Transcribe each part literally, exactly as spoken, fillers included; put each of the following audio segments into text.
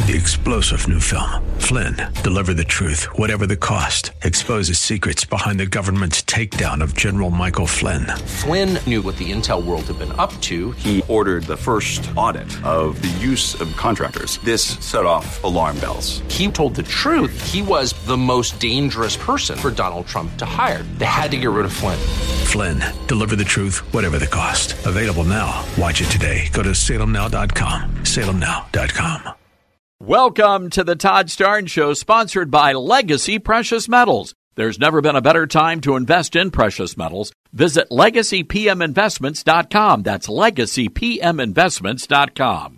The explosive new film, Flynn, deliver the truth, whatever the cost, exposes secrets behind the government's takedown of General Michael Flynn. Flynn knew what the intel world had been up to. He ordered the first audit of the use of contractors. This set off alarm bells. He told the truth. He was the most dangerous person for Donald Trump to hire. They had to get rid of Flynn. Flynn, deliver the truth, whatever the cost. Available now. Watch it today. Go to salem now dot com. salem now dot com. Welcome to the Todd Starnes Show, sponsored by Legacy Precious Metals. There's never been a better time to invest in precious metals. Visit legacy p m investments dot com. That's legacy p m investments dot com.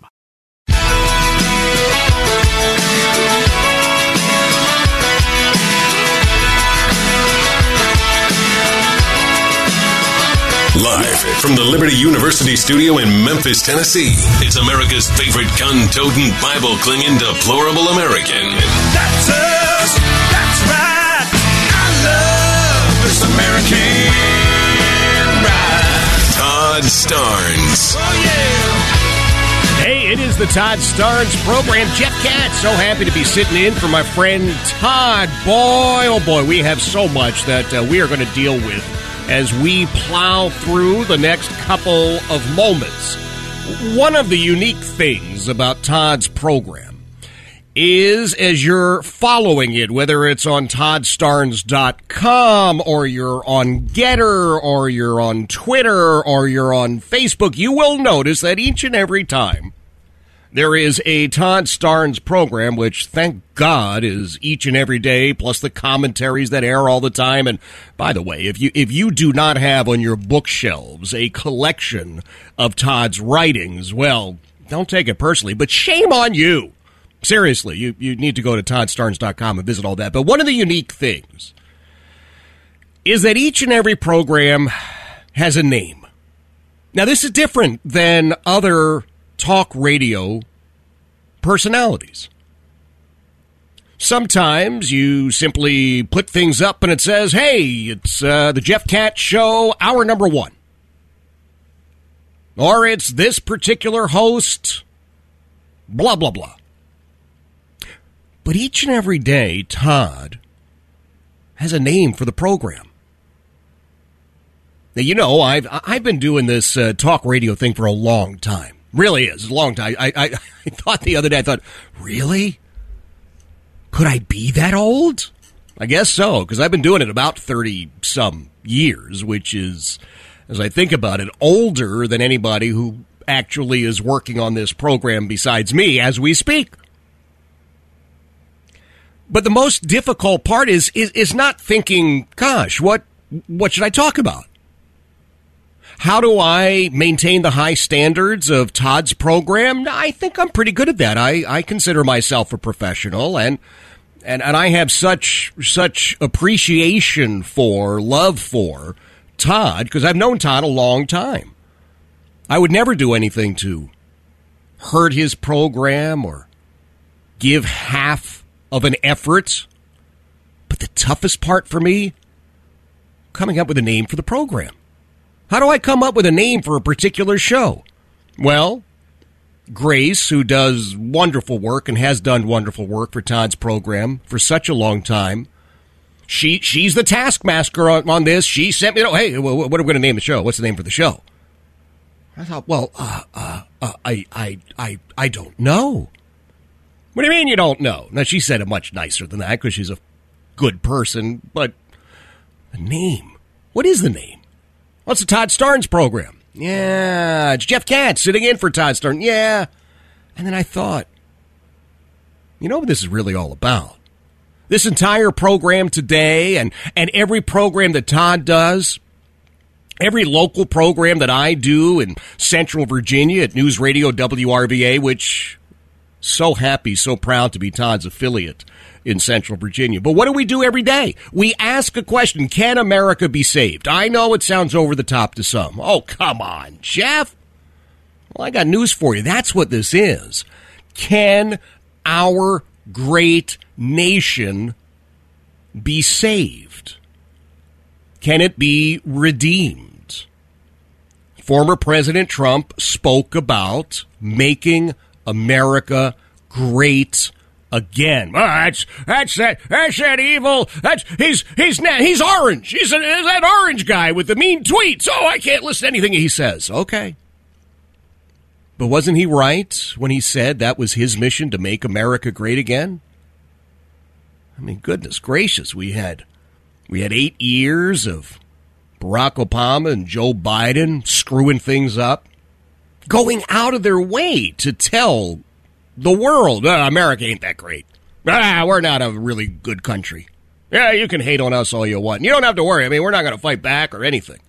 Live from the Liberty University studio in Memphis, Tennessee, it's America's favorite gun-toting, Bible-clinging, deplorable American. That's us. That's right. I love this American ride. Todd Starnes. Oh, yeah. Hey, it is the Todd Starnes program. Jeff Katz, so happy to be sitting in for my friend Todd. Boy, oh boy, we have so much that uh, we are going to deal with as we plow through the next couple of moments. One of the unique things about Todd's program is, as you're following it, whether it's on todd starnes dot com or you're on Getter or you're on Twitter or you're on Facebook, you will notice that each and every time there is a Todd Starnes program, which, thank God, is each and every day, plus the commentaries that air all the time. And by the way, if you if you do not have on your bookshelves a collection of Todd's writings, well, don't take it personally, but shame on you. Seriously, you, you need to go to todd starnes dot com and visit all that. But one of the unique things is that each and every program has a name. Now, this is different than other talk radio personalities. Sometimes you simply put things up and it says, hey, it's uh, the Jeff Katz Show, hour number one. Or it's this particular host, blah, blah, blah. But each and every day, Todd has a name for the program. Now, you know, I've, I've been doing this uh, talk radio thing for a long time. Really is. A long time. I, I, I thought the other day, I thought, really? Could I be that old? I guess so, because I've been doing it about thirty-some years, which is, as I think about it, older than anybody who actually is working on this program besides me as we speak. But the most difficult part is is, is not thinking, gosh, what what should I talk about? How do I maintain the high standards of Todd's program? I think I'm pretty good at that. I, I consider myself a professional, and and and I have such such appreciation for, love for Todd, because I've known Todd a long time. I would never do anything to hurt his program or give half of an effort. But the toughest part for me, coming up with a name for the program. How do I come up with a name for a particular show? Well, Grace, who does wonderful work and has done wonderful work for Todd's program for such a long time, she she's the taskmaster on, on this. She sent me, you know, hey, what are we going to name the show? What's the name for the show? I thought, well, uh, uh, uh, I, I, I, I don't know. What do you mean you don't know? Now, she said it much nicer than that because she's a good person, but the name, what is the name? What's the Todd Starnes program? Yeah, it's Jeff Katz sitting in for Todd Starnes. Yeah. And then I thought, you know what this is really all about? This entire program today and, and every program that Todd does, every local program that I do in Central Virginia at News Radio W R V A, which so happy, so proud to be Todd's affiliate in Central Virginia. But what do we do every day? We ask a question, can America be saved? I know it sounds over the top to some. Oh, come on, Jeff. Well, I got news for you. That's what this is. Can our great nation be saved? Can it be redeemed? Former President Trump spoke about making America great again. Oh, that's that's that that's that evil. That's he's he's na- he's orange. He's, a, he's that orange guy with the mean tweets. Oh, I can't listen to anything he says. Okay. But wasn't he right when he said that was his mission to make America great again? I mean, goodness gracious, we had we had eight years of Barack Obama and Joe Biden screwing things up, going out of their way to tell the world, oh, America ain't that great. Ah, we're not a really good country. Yeah, you can hate on us all you want. You don't have to worry. I mean, we're not going to fight back or anything.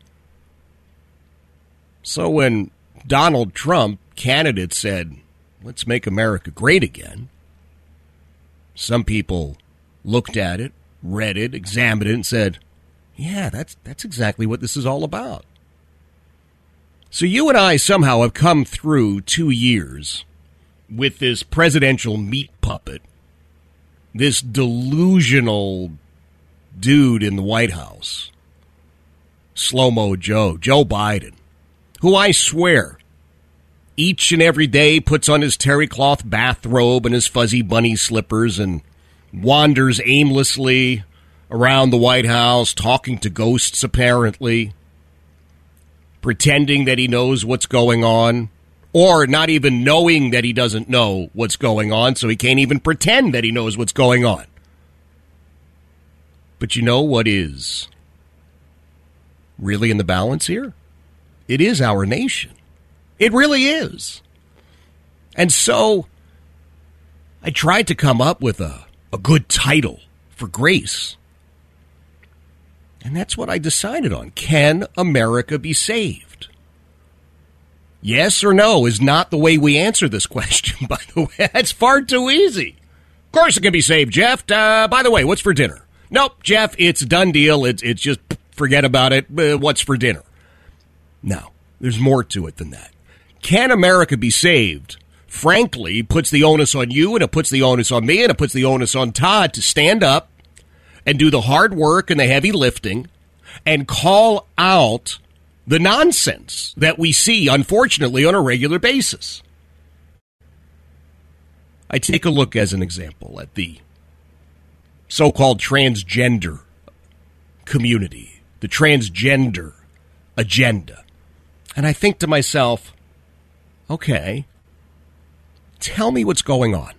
So when Donald Trump, candidate, said, let's make America great again, some people looked at it, read it, examined it, and said, yeah, that's that's exactly what this is all about. So you and I somehow have come through two years with this presidential meat puppet, this delusional dude in the White House, Slow-Mo Joe, Joe Biden, who I swear each and every day puts on his terry cloth bathrobe and his fuzzy bunny slippers and wanders aimlessly around the White House, talking to ghosts apparently, pretending that he knows what's going on, or not even knowing that he doesn't know what's going on, so he can't even pretend that he knows what's going on. But you know what is really in the balance here? It is our nation. It really is. And so I tried to come up with a, a good title for Grace. And that's what I decided on. Can America be saved? Yes or no is not the way we answer this question, by the way. That's far too easy. Of course it can be saved, Jeff. Uh, by the way, what's for dinner? Nope, Jeff, it's a done deal. It's, it's just forget about it. Uh, what's for dinner? No, there's more to it than that. Can America be saved? Frankly, puts the onus on you, and it puts the onus on me, and it puts the onus on Todd to stand up and do the hard work and the heavy lifting and call out the nonsense that we see, unfortunately, on a regular basis. I take a look, as an example, at the so-called transgender community, the transgender agenda, and I think to myself, okay, tell me what's going on.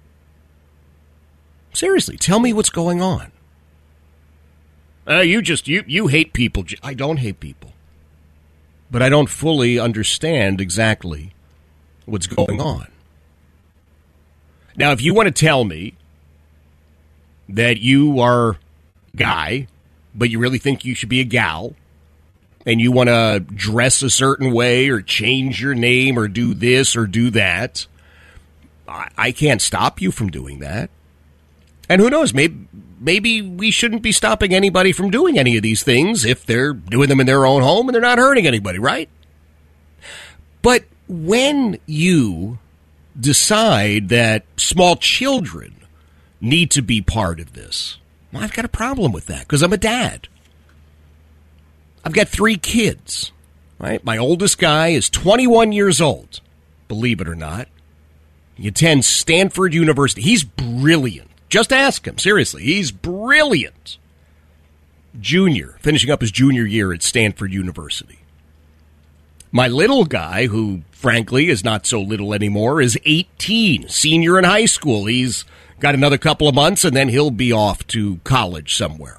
Seriously, tell me what's going on. Uh, you just, you, you hate people. I don't hate people. But I don't fully understand exactly what's going on. Now, if you want to tell me that you are a guy, but you really think you should be a gal, and you want to dress a certain way or change your name or do this or do that, I, I can't stop you from doing that. And who knows, maybe maybe we shouldn't be stopping anybody from doing any of these things if they're doing them in their own home and they're not hurting anybody, right? But when you decide that small children need to be part of this, well, I've got a problem with that because I'm a dad. I've got three kids, right? My oldest guy is twenty-one years old, believe it or not. He attends Stanford University. He's brilliant. Just ask him, seriously. He's brilliant. Junior, finishing up his junior year at Stanford University. My little guy, who frankly is not so little anymore, is eighteen, senior in high school. He's got another couple of months, and then he'll be off to college somewhere.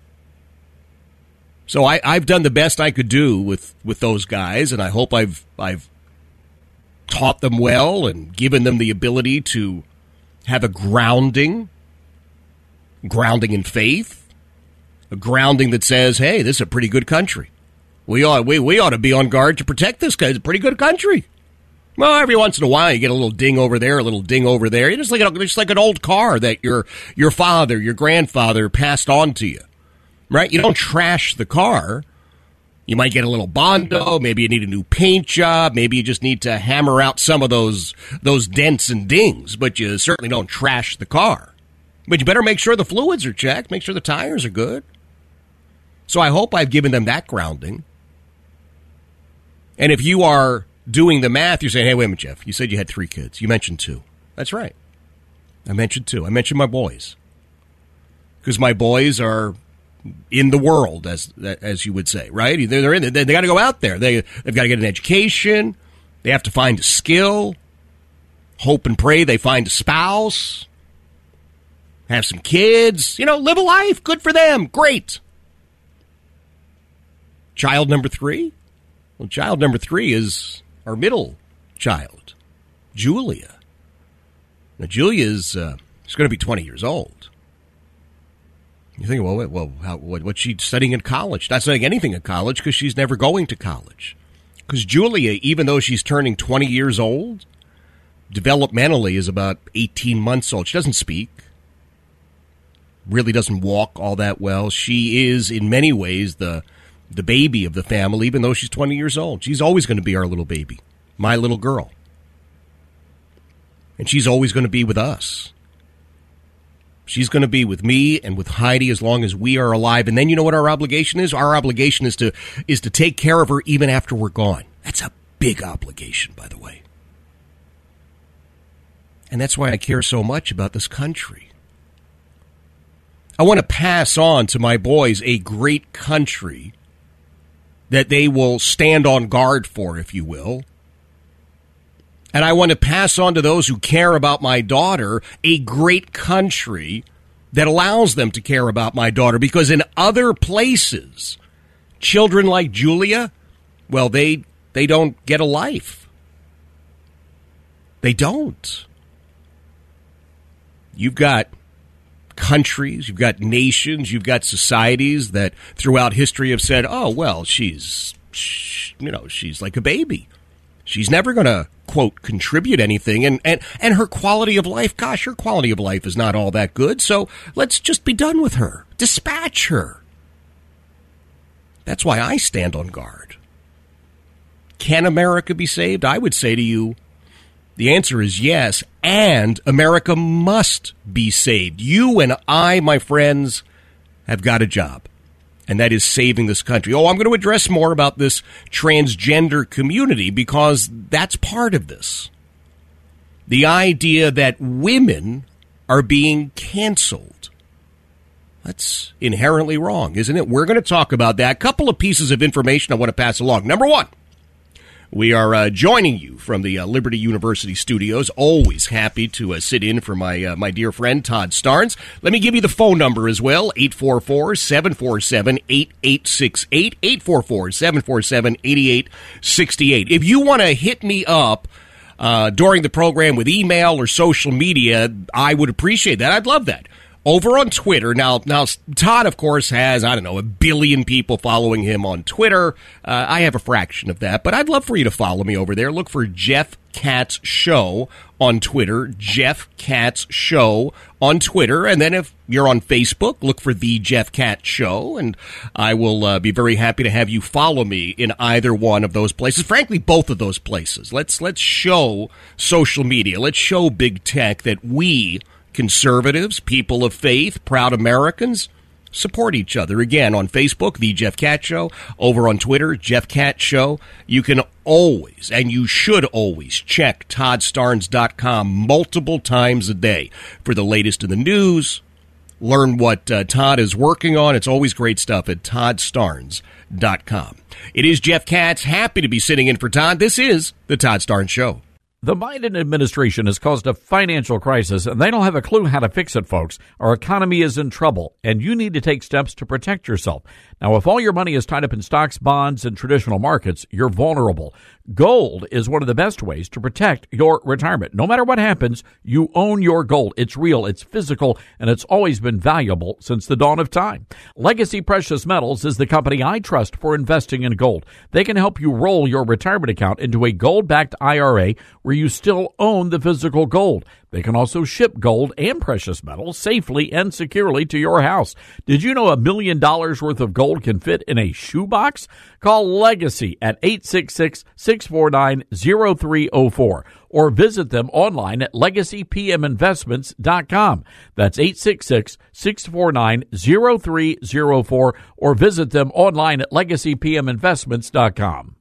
So I, I've done the best I could do with, with those guys, and I hope I've I've taught them well and given them the ability to have a grounding, grounding in faith, a grounding that says, hey, this is a pretty good country. We ought, we, we ought to be on guard to protect this guy. It's a pretty good country. Well, every once in a while you get a little ding over there, a little ding over there. You're just like, just like an old car that your your father, your grandfather passed on to you, right? You don't trash the car. You might get a little Bondo. Maybe you need a new paint job. Maybe you just need to hammer out some of those those dents and dings, but you certainly don't trash the car. But you better make sure the fluids are checked, make sure the tires are good. So I hope I've given them that grounding. And if you are doing the math, you're saying, hey, wait a minute, Jeff, you said you had three kids. You mentioned two. That's right. I mentioned two. I mentioned my boys. Because my boys are in the world, as as you would say, right? They're, they're in it. They, they got to go out there. They, they've got to get an education. They have to find a skill. Hope and pray they find a spouse. Have some kids. You know, live a life. Good for them. Great. Child number three? Well, child number three is our middle child, Julia. Now, Julia is uh, she's going to be twenty years old. You think, well, well, how, what, what's she studying in college? Not studying anything in college because she's never going to college. Because Julia, even though she's turning twenty years old, developmentally is about eighteen months old. She doesn't speak. Really doesn't walk all that well. She is, in many ways, the the baby of the family, even though she's twenty years old. She's always going to be our little baby, my little girl. And she's always going to be with us. She's going to be with me and with Heidi as long as we are alive. And then you know what our obligation is? Our obligation is to is to take care of her even after we're gone. That's a big obligation, by the way. And that's why I care so much about this country. I want to pass on to my boys a great country that they will stand on guard for, if you will. And I want to pass on to those who care about my daughter a great country that allows them to care about my daughter. Because in other places, children like Julia, well, they they don't get a life. They don't. You've got countries, you've got nations, you've got societies that throughout history have said, oh, well, she's, she, you know, she's like a baby. She's never going to, quote, contribute anything. And, and, and her quality of life, gosh, her quality of life is not all that good. So let's just be done with her. Dispatch her. That's why I stand on guard. Can America be saved? I would say to you, the answer is yes. And America must be saved. You and I, my friends, have got a job. And that is saving this country. Oh, I'm going to address more about this transgender community because that's part of this. The idea that women are being canceled. That's inherently wrong, isn't it? We're going to talk about that. A couple of pieces of information I want to pass along. Number one, we are uh, joining you from the uh, Liberty University studios. Always happy to uh, sit in for my uh, my dear friend Todd Starnes. Let me give you the phone number as well, eight four four, seven four seven, eight eight six eight, eight four four, seven four seven, eight eight six eight. If you want to hit me up uh, during the program with email or social media, I would appreciate that. I'd love that. Over on Twitter, now, now Todd, of course, has, I don't know, a billion people following him on Twitter. Uh, I have a fraction of that, but I'd love for you to follow me over there. Look for Jeff Katz Show on Twitter, Jeff Katz Show on Twitter. And then if you're on Facebook, look for The Jeff Katz Show, and I will uh, be very happy to have you follow me in either one of those places. Frankly, both of those places. Let's, let's show social media. Let's show big tech that we conservatives, people of faith, proud Americans, support each other. Again, on Facebook, The Jeff Katz Show. Over on Twitter, Jeff Katz Show. You can always, and you should always, check Todd Starnes dot com multiple times a day for the latest in the news. Learn what uh, Todd is working on. It's always great stuff at Todd Starnes dot com. It is Jeff Katz. Happy to be sitting in for Todd. This is the Todd Starnes Show. The Biden administration has caused a financial crisis, and they don't have a clue how to fix it, folks. Our economy is in trouble, and you need to take steps to protect yourself. Now, if all your money is tied up in stocks, bonds, and traditional markets, you're vulnerable. Gold is one of the best ways to protect your retirement. No matter what happens, you own your gold. It's real, it's physical, and it's always been valuable since the dawn of time. Legacy Precious Metals is the company I trust for investing in gold. They can help you roll your retirement account into a gold-backed I R A where you still own the physical gold. They can also ship gold and precious metals safely and securely to your house. Did you know a million dollars worth of gold can fit in a shoebox? Call Legacy at eight six six, six four nine, zero three zero four or visit them online at legacy p m investments dot com. That's eight six six, six four nine, zero three zero four or visit them online at legacy p m investments dot com.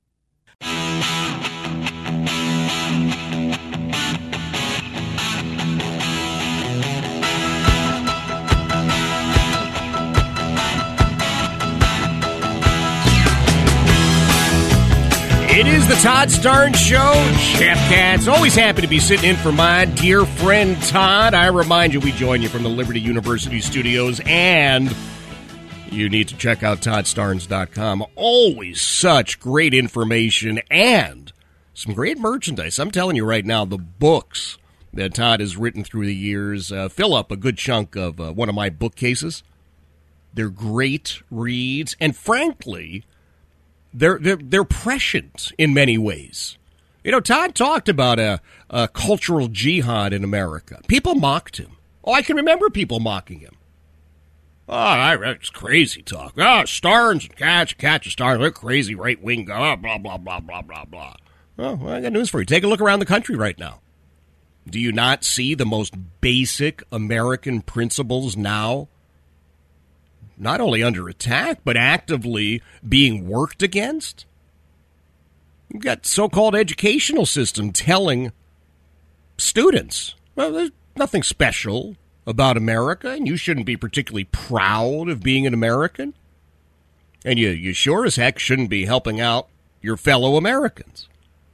It is the Todd Starnes Show. Jeff Katz, always happy to be sitting in for my dear friend Todd. I remind you, we join you from the Liberty University studios, and you need to check out todd starnes dot com. Always such great information and some great merchandise. I'm telling you right now, the books that Todd has written through the years uh, fill up a good chunk of uh, one of my bookcases. They're great reads, and frankly, They're, they're they're prescient in many ways. You know, Todd talked about a, a cultural jihad in America. People mocked him. Oh, I can remember people mocking him. Oh, that's crazy talk. Oh, Starnes and Katz, Katz and Starnes, they're crazy right-wing, oh, blah, blah, blah, blah, blah, blah. Oh, well, I got news for you. Take a look around the country right now. Do you not see the most basic American principles now not only under attack, but actively being worked against? You've got so-called educational system telling students, well, there's nothing special about America, and you shouldn't be particularly proud of being an American. And you, you sure as heck shouldn't be helping out your fellow Americans.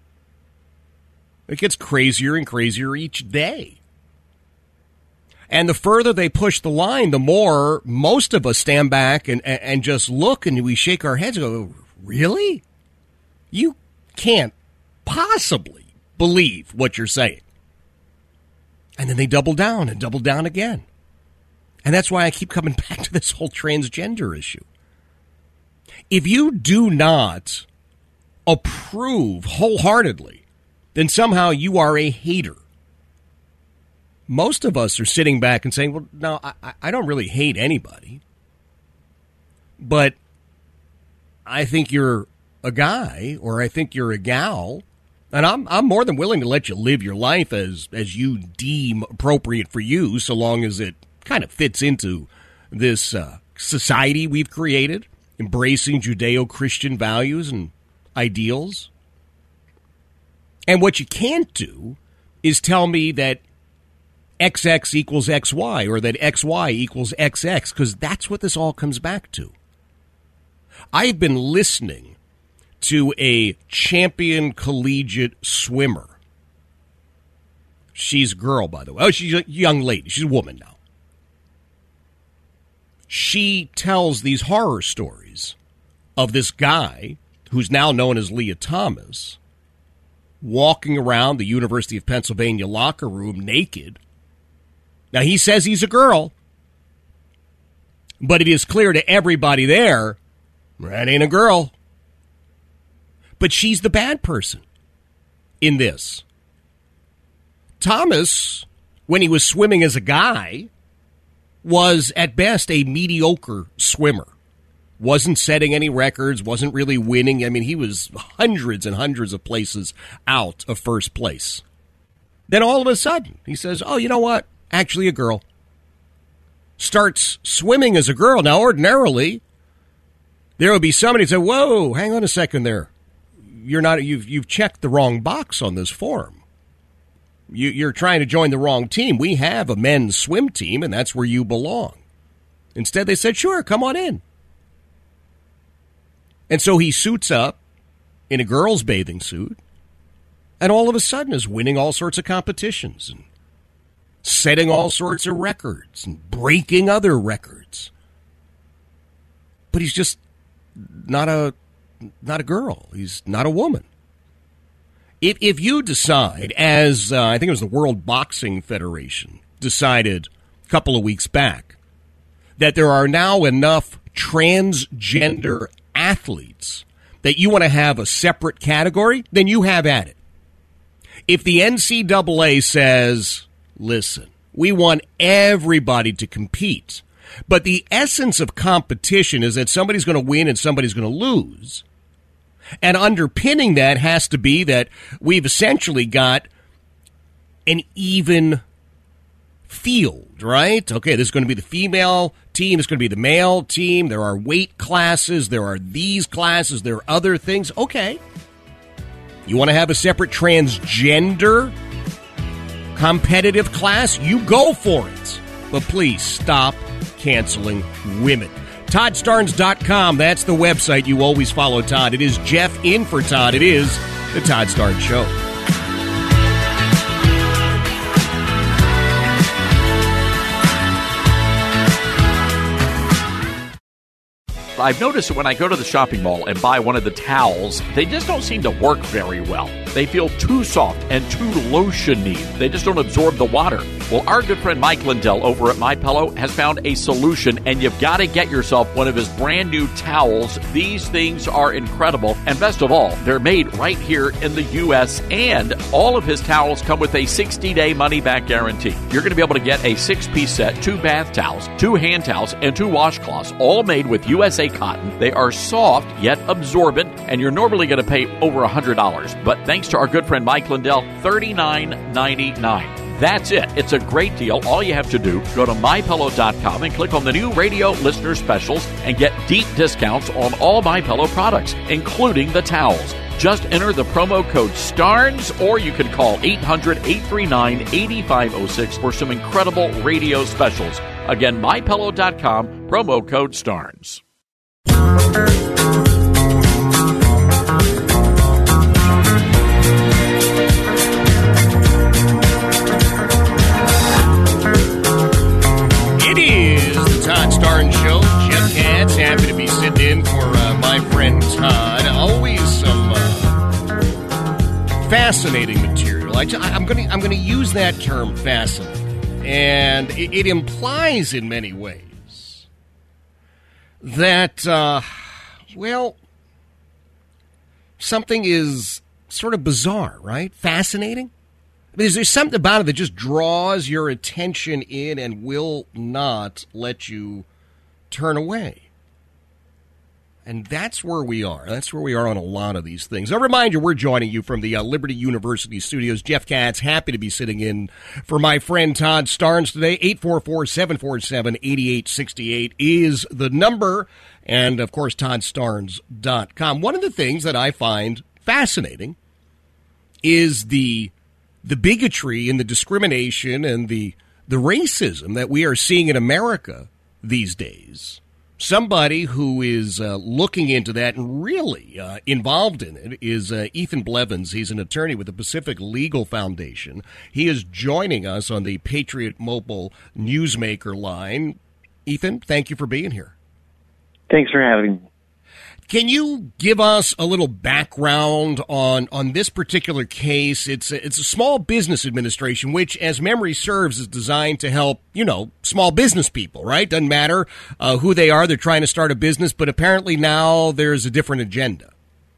It gets crazier and crazier each day. And the further they push the line, the more most of us stand back and, and just look and we shake our heads and go, really? You can't possibly believe what you're saying. And then they double down and double down again. And that's why I keep coming back to this whole transgender issue. If you do not approve wholeheartedly, then somehow you are a hater. Most of us are sitting back and saying, well, no, I, I don't really hate anybody. But I think you're a guy or I think you're a gal. And I'm I'm more than willing to let you live your life as, as you deem appropriate for you, so long as it kind of fits into this uh, society we've created, embracing Judeo-Christian values and ideals. And what you can't do is tell me that X X equals X Y or that X Y equals X X, because that's what this all comes back to. I've been listening to a champion collegiate swimmer. She's a girl, by the way. Oh, she's a young lady. She's a woman now. She tells these horror stories of this guy, who's now known as Leah Thomas, walking around the University of Pennsylvania locker room naked. Now, he says he's a girl, but it is clear to everybody there, that ain't a girl. But she's the bad person in this. Thomas, when he was swimming as a guy, was at best a mediocre swimmer. Wasn't setting any records, wasn't really winning. I mean, he was hundreds and hundreds of places out of first place. Then all of a sudden, he says, oh, you know what? Actually a girl. Starts swimming as a girl. Now, ordinarily, there would be somebody who say, whoa, hang on a second there. You're not, you've, you've checked the wrong box on this form. You, you're trying to join the wrong team. We have a men's swim team, and that's where you belong. Instead, they said, sure, come on in. And so he suits up in a girl's bathing suit, and all of a sudden is winning all sorts of competitions and setting all sorts of records and breaking other records. But he's just not a not a girl. He's not a woman. If if you decide, as uh, I think it was the World Boxing Federation decided a couple of weeks back, that there are now enough transgender athletes that you want to have a separate category, then you have at it. If the N C double A says, listen, we want everybody to compete, but the essence of competition is that somebody's going to win and somebody's going to lose. And underpinning that has to be that we've essentially got an even field, right? Okay, this is going to be the female team. It's going to be the male team. There are weight classes. There are these classes. There are other things. Okay. You want to have a separate transgender competitive class? You go for it. But please stop canceling women. Todd Starnes dot com, that's the website you always follow Todd. It is Jeff in for Todd. It is the Todd Starnes Show. I've noticed that when I go to the shopping mall and buy one of the towels, they just don't seem to work very well. They feel too soft and too lotiony. They just don't absorb the water. Well, our good friend Mike Lindell over at MyPillow has found a solution, and you've got to get yourself one of his brand new towels. These things are incredible, and best of all, they're made right here in the U S, and all of his towels come with a sixty-day money-back guarantee. You're going to be able to get a six-piece set, two bath towels, two hand towels, and two washcloths, all made with U S A cotton. They are soft yet absorbent, and you're normally going to pay over one hundred dollars. But thanks to our good friend Mike Lindell, thirty-nine ninety-nine. That's it. It's a great deal. All you have to do, go to my pillow dot com and click on the new radio listener specials and get deep discounts on all MyPillow products, including the towels. Just enter the promo code STARNS, or you can call eight hundred, eight three nine, eight five zero six for some incredible radio specials. Again, my pillow dot com, promo code STARNS. It is the Todd Starnes Show. Jeff Katz, happy to be sitting in for uh, my friend Todd. Always some uh, fascinating material. I, I'm going to I'm going to use that term, fascinating, and it, it implies in many ways that, uh, well, something is sort of bizarre, right? Fascinating. I mean, is there something about it that just draws your attention in and will not let you turn away? And that's where we are. That's where we are on a lot of these things. A reminder, we're joining you from the uh, Liberty University studios. Jeff Katz, happy to be sitting in for my friend Todd Starnes today. eight four four, seven four seven, eight eight six eight is the number. And, of course, Todd Starnes dot com. One of the things that I find fascinating is the the bigotry and the discrimination and the the racism that we are seeing in America these days. Somebody who is uh, looking into that and really uh, involved in it is uh, Ethan Blevins. He's an attorney with the Pacific Legal Foundation. He is joining us on the Patriot Mobile Newsmaker line. Ethan, thank you for being here. Thanks for having me. Can you give us a little background on, on this particular case? It's a, it's a small business administration, which, as memory serves, is designed to help, you know, small business people, right? Doesn't matter uh, who they are. They're trying to start a business, but apparently now there's a different agenda.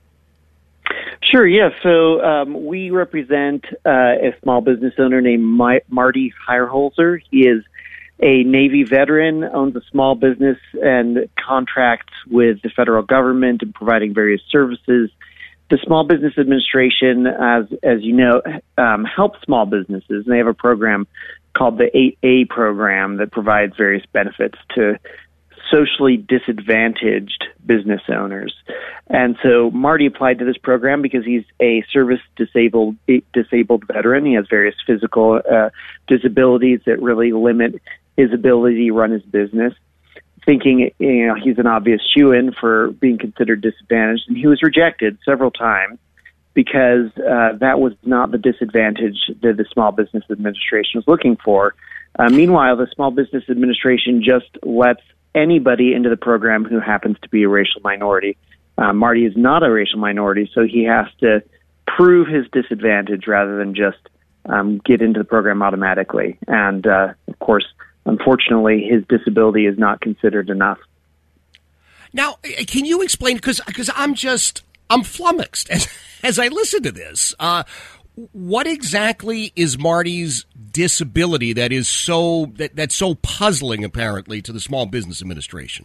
Sure, yeah. So um, we represent uh, a small business owner named My- Marty Heyerholzer. He is a Navy veteran, owns a small business and contracts with the federal government in providing various services. The Small Business Administration, as as you know, um, helps small businesses, and they have a program called the eight A program that provides various benefits to socially disadvantaged business owners. And so Marty applied to this program because he's a service disabled disabled veteran. He has various physical uh, disabilities that really limit his ability to run his business, thinking, you know, he's an obvious shoo-in for being considered disadvantaged. And he was rejected several times because uh, that was not the disadvantage that the Small Business Administration was looking for. Uh, meanwhile, the Small Business Administration just lets anybody into the program who happens to be a racial minority. Uh, Marty is not a racial minority, so he has to prove his disadvantage rather than just um, get into the program automatically. And, uh, of course, unfortunately, his disability is not considered enough. Now, can you explain, because because I'm just, I'm flummoxed as, as I listen to this. Uh, what exactly is Marty's disability that is so, that, that's so puzzling, apparently, to the Small Business Administration?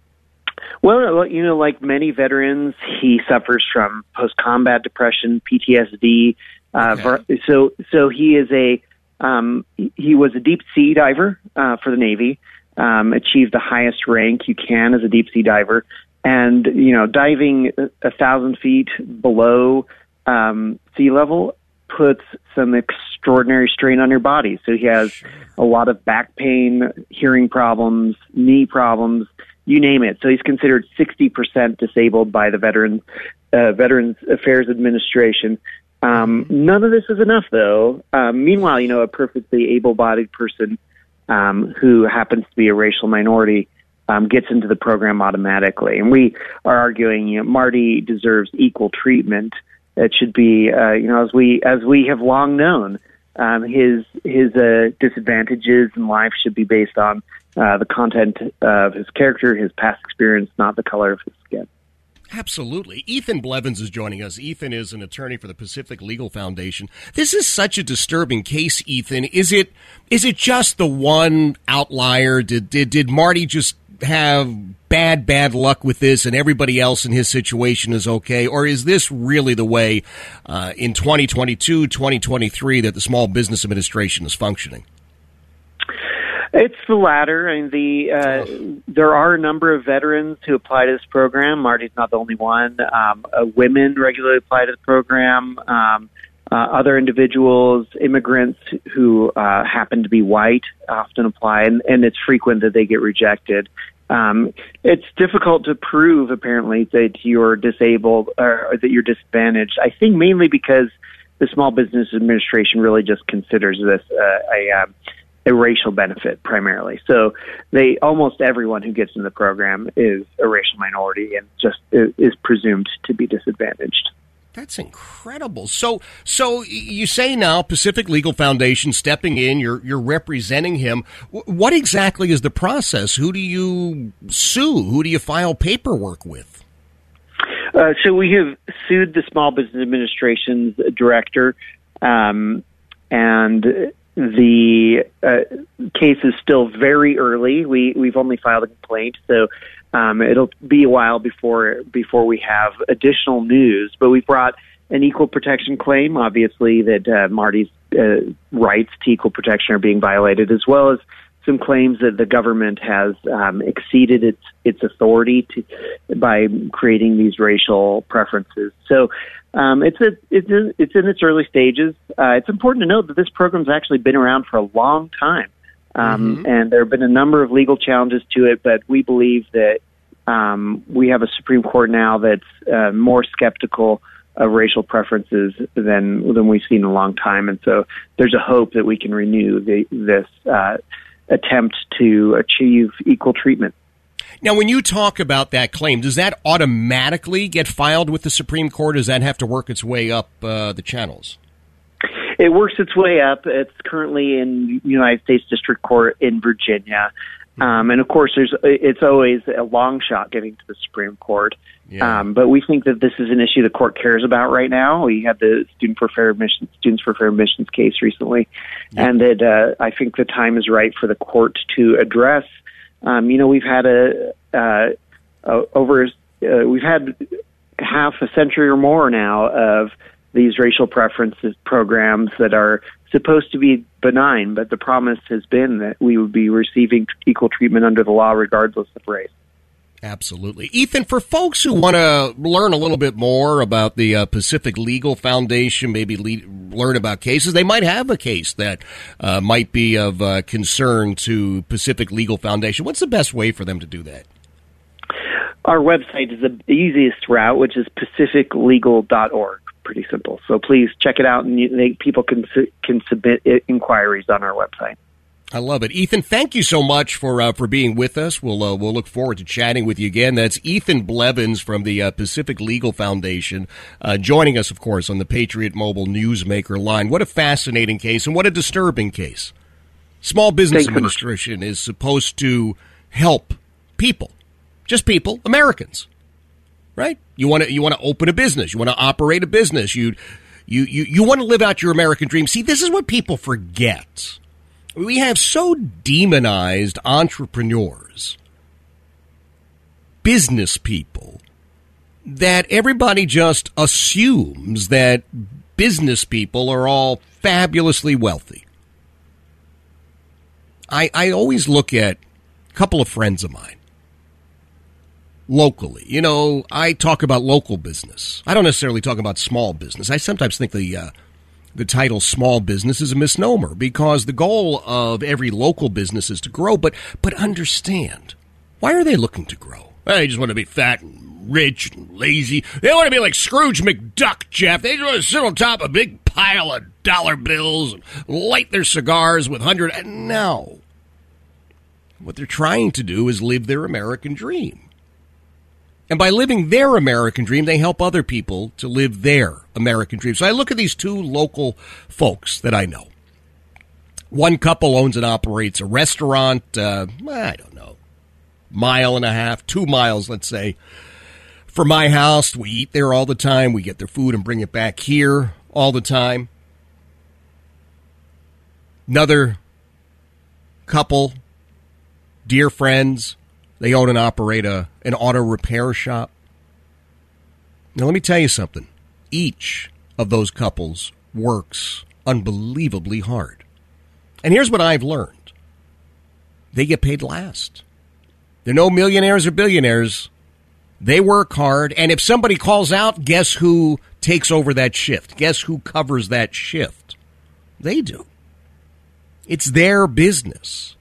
Well, you know, like many veterans, he suffers from post-combat depression, P T S D. Uh, okay. So, so he is a um, he was a deep sea diver uh, for the Navy. Um, achieved the highest rank you can as a deep sea diver, and you know, diving a, a thousand feet below um, sea level puts some extraordinary strain on your body. So he has a lot of back pain, hearing problems, knee problems. you name it. So he's considered sixty percent disabled by the Veterans uh, Veterans Affairs Administration. Um, none of this is enough, though. Um, meanwhile, you know, a perfectly able-bodied person um, who happens to be a racial minority um, gets into the program automatically. And we are arguing, you know, Marty deserves equal treatment. It should be, uh, you know, as we as we have long known, um, his his uh, disadvantages in life should be based on uh, the content of his character, his past experience, not the color of his skin. Absolutely. Ethan Blevins is joining us. Ethan is an attorney for the Pacific Legal Foundation. This is such a disturbing case, Ethan. Is it is it just the one outlier? Did did, did Marty just have bad, bad luck with this and everybody else in his situation is okay? Or is this really the way uh, in twenty twenty-two, twenty twenty-three that the Small Business Administration is functioning? It's the latter. I mean, the uh, there are a number of veterans who apply to this program. Marty's not the only one. Um, uh, women regularly apply to the program. Um, uh, other individuals, immigrants who uh, happen to be white, often apply, and, and it's frequent that they get rejected. Um, it's difficult to prove, apparently, that you're disabled or, or that you're disadvantaged. I think mainly because the Small Business Administration really just considers this uh, a um, a racial benefit primarily. So they almost everyone who gets in the program is a racial minority and just is presumed to be disadvantaged. That's incredible. So so you say now Pacific Legal Foundation stepping in, you're you're representing him. What exactly is the process? Who do you sue? Who do you file paperwork with? Uh, so we have sued the Small Business Administration's director, um, and the uh, case is still very early. We, we've only filed a complaint, so um, it'll be a while before before we have additional news. But we brought an equal protection claim, obviously, that uh, Marty's uh, rights to equal protection are being violated, as well as some claims that the government has um, exceeded its its authority to by creating these racial preferences. So um, it's a, it's a, it's in its early stages. Uh, it's important to note that this program's actually been around for a long time, um, mm-hmm. and there have been a number of legal challenges to it. But we believe that um, we have a Supreme Court now that's uh, more skeptical of racial preferences than than we've seen in a long time, and so there's a hope that we can renew the, this. Uh, attempt to achieve equal treatment. Now, when you talk about that claim, does that automatically get filed with the Supreme Court, or does that have to work its way up uh, the channels? It works its way up. It's currently in United States District Court in Virginia. Um, and, of course, there's it's always a long shot getting to the Supreme Court. Yeah. Um, but we think that this is an issue the court cares about right now. We had the Student for Fair Admissions, Students for Fair Admissions case recently, yeah. and that uh, I think the time is right for the court to address. Um, you know, we've had a uh, uh, over uh, we've had half a century or more now of these racial preferences programs that are supposed to be benign, but the promise has been that we would be receiving equal treatment under the law regardless of race. Absolutely. Ethan, for folks who want to learn a little bit more about the uh, Pacific Legal Foundation, maybe lead, learn about cases, they might have a case that uh, might be of uh, concern to Pacific Legal Foundation. What's the best way for them to do that? Our website is the easiest route, which is pacific legal dot org. Pretty simple. So please check it out, and you, they, people can can submit inquiries on our website. I love it, Ethan. Thank you so much for uh, for being with us. We'll uh, we'll look forward to chatting with you again. That's Ethan Blevins from the uh, Pacific Legal Foundation, uh, joining us, of course, on the Patriot Mobile Newsmaker line. What a fascinating case, and what a disturbing case. Small Business Thanks Administration is supposed to help people, just people, Americans. Right? You want to you want to open a business. You want to operate a business. You you you you want to live out your American dream. See, this is what people forget. We have so demonized entrepreneurs, business people, that everybody just assumes that business people are all fabulously wealthy. I I always look at a couple of friends of mine. Locally. You know, I talk about local business. I don't necessarily talk about small business. I sometimes think the uh, the title small business is a misnomer because the goal of every local business is to grow. But but understand, Why are they looking to grow? They just want to be fat and rich and lazy. They want to be like Scrooge McDuck, Jeff. They just want to sit on top of a big pile of dollar bills and light their cigars with hundred. No. What they're trying to do is live their American dream. And by living their American dream, they help other people to live their American dream. So I look at these two local folks that I know. One couple owns and operates a restaurant, uh, I don't know, mile and a half, two miles, let's say, from my house. We eat there all the time. We get their food and bring it back here all the time. Another couple, dear friends, they own and operate a, an auto repair shop. Now, let me tell you something. Each of those couples works unbelievably hard. And here's what I've learned. They get paid last. They're no millionaires or billionaires. They work hard. And if somebody calls out, guess who takes over that shift? Guess who covers that shift? They do. It's their business.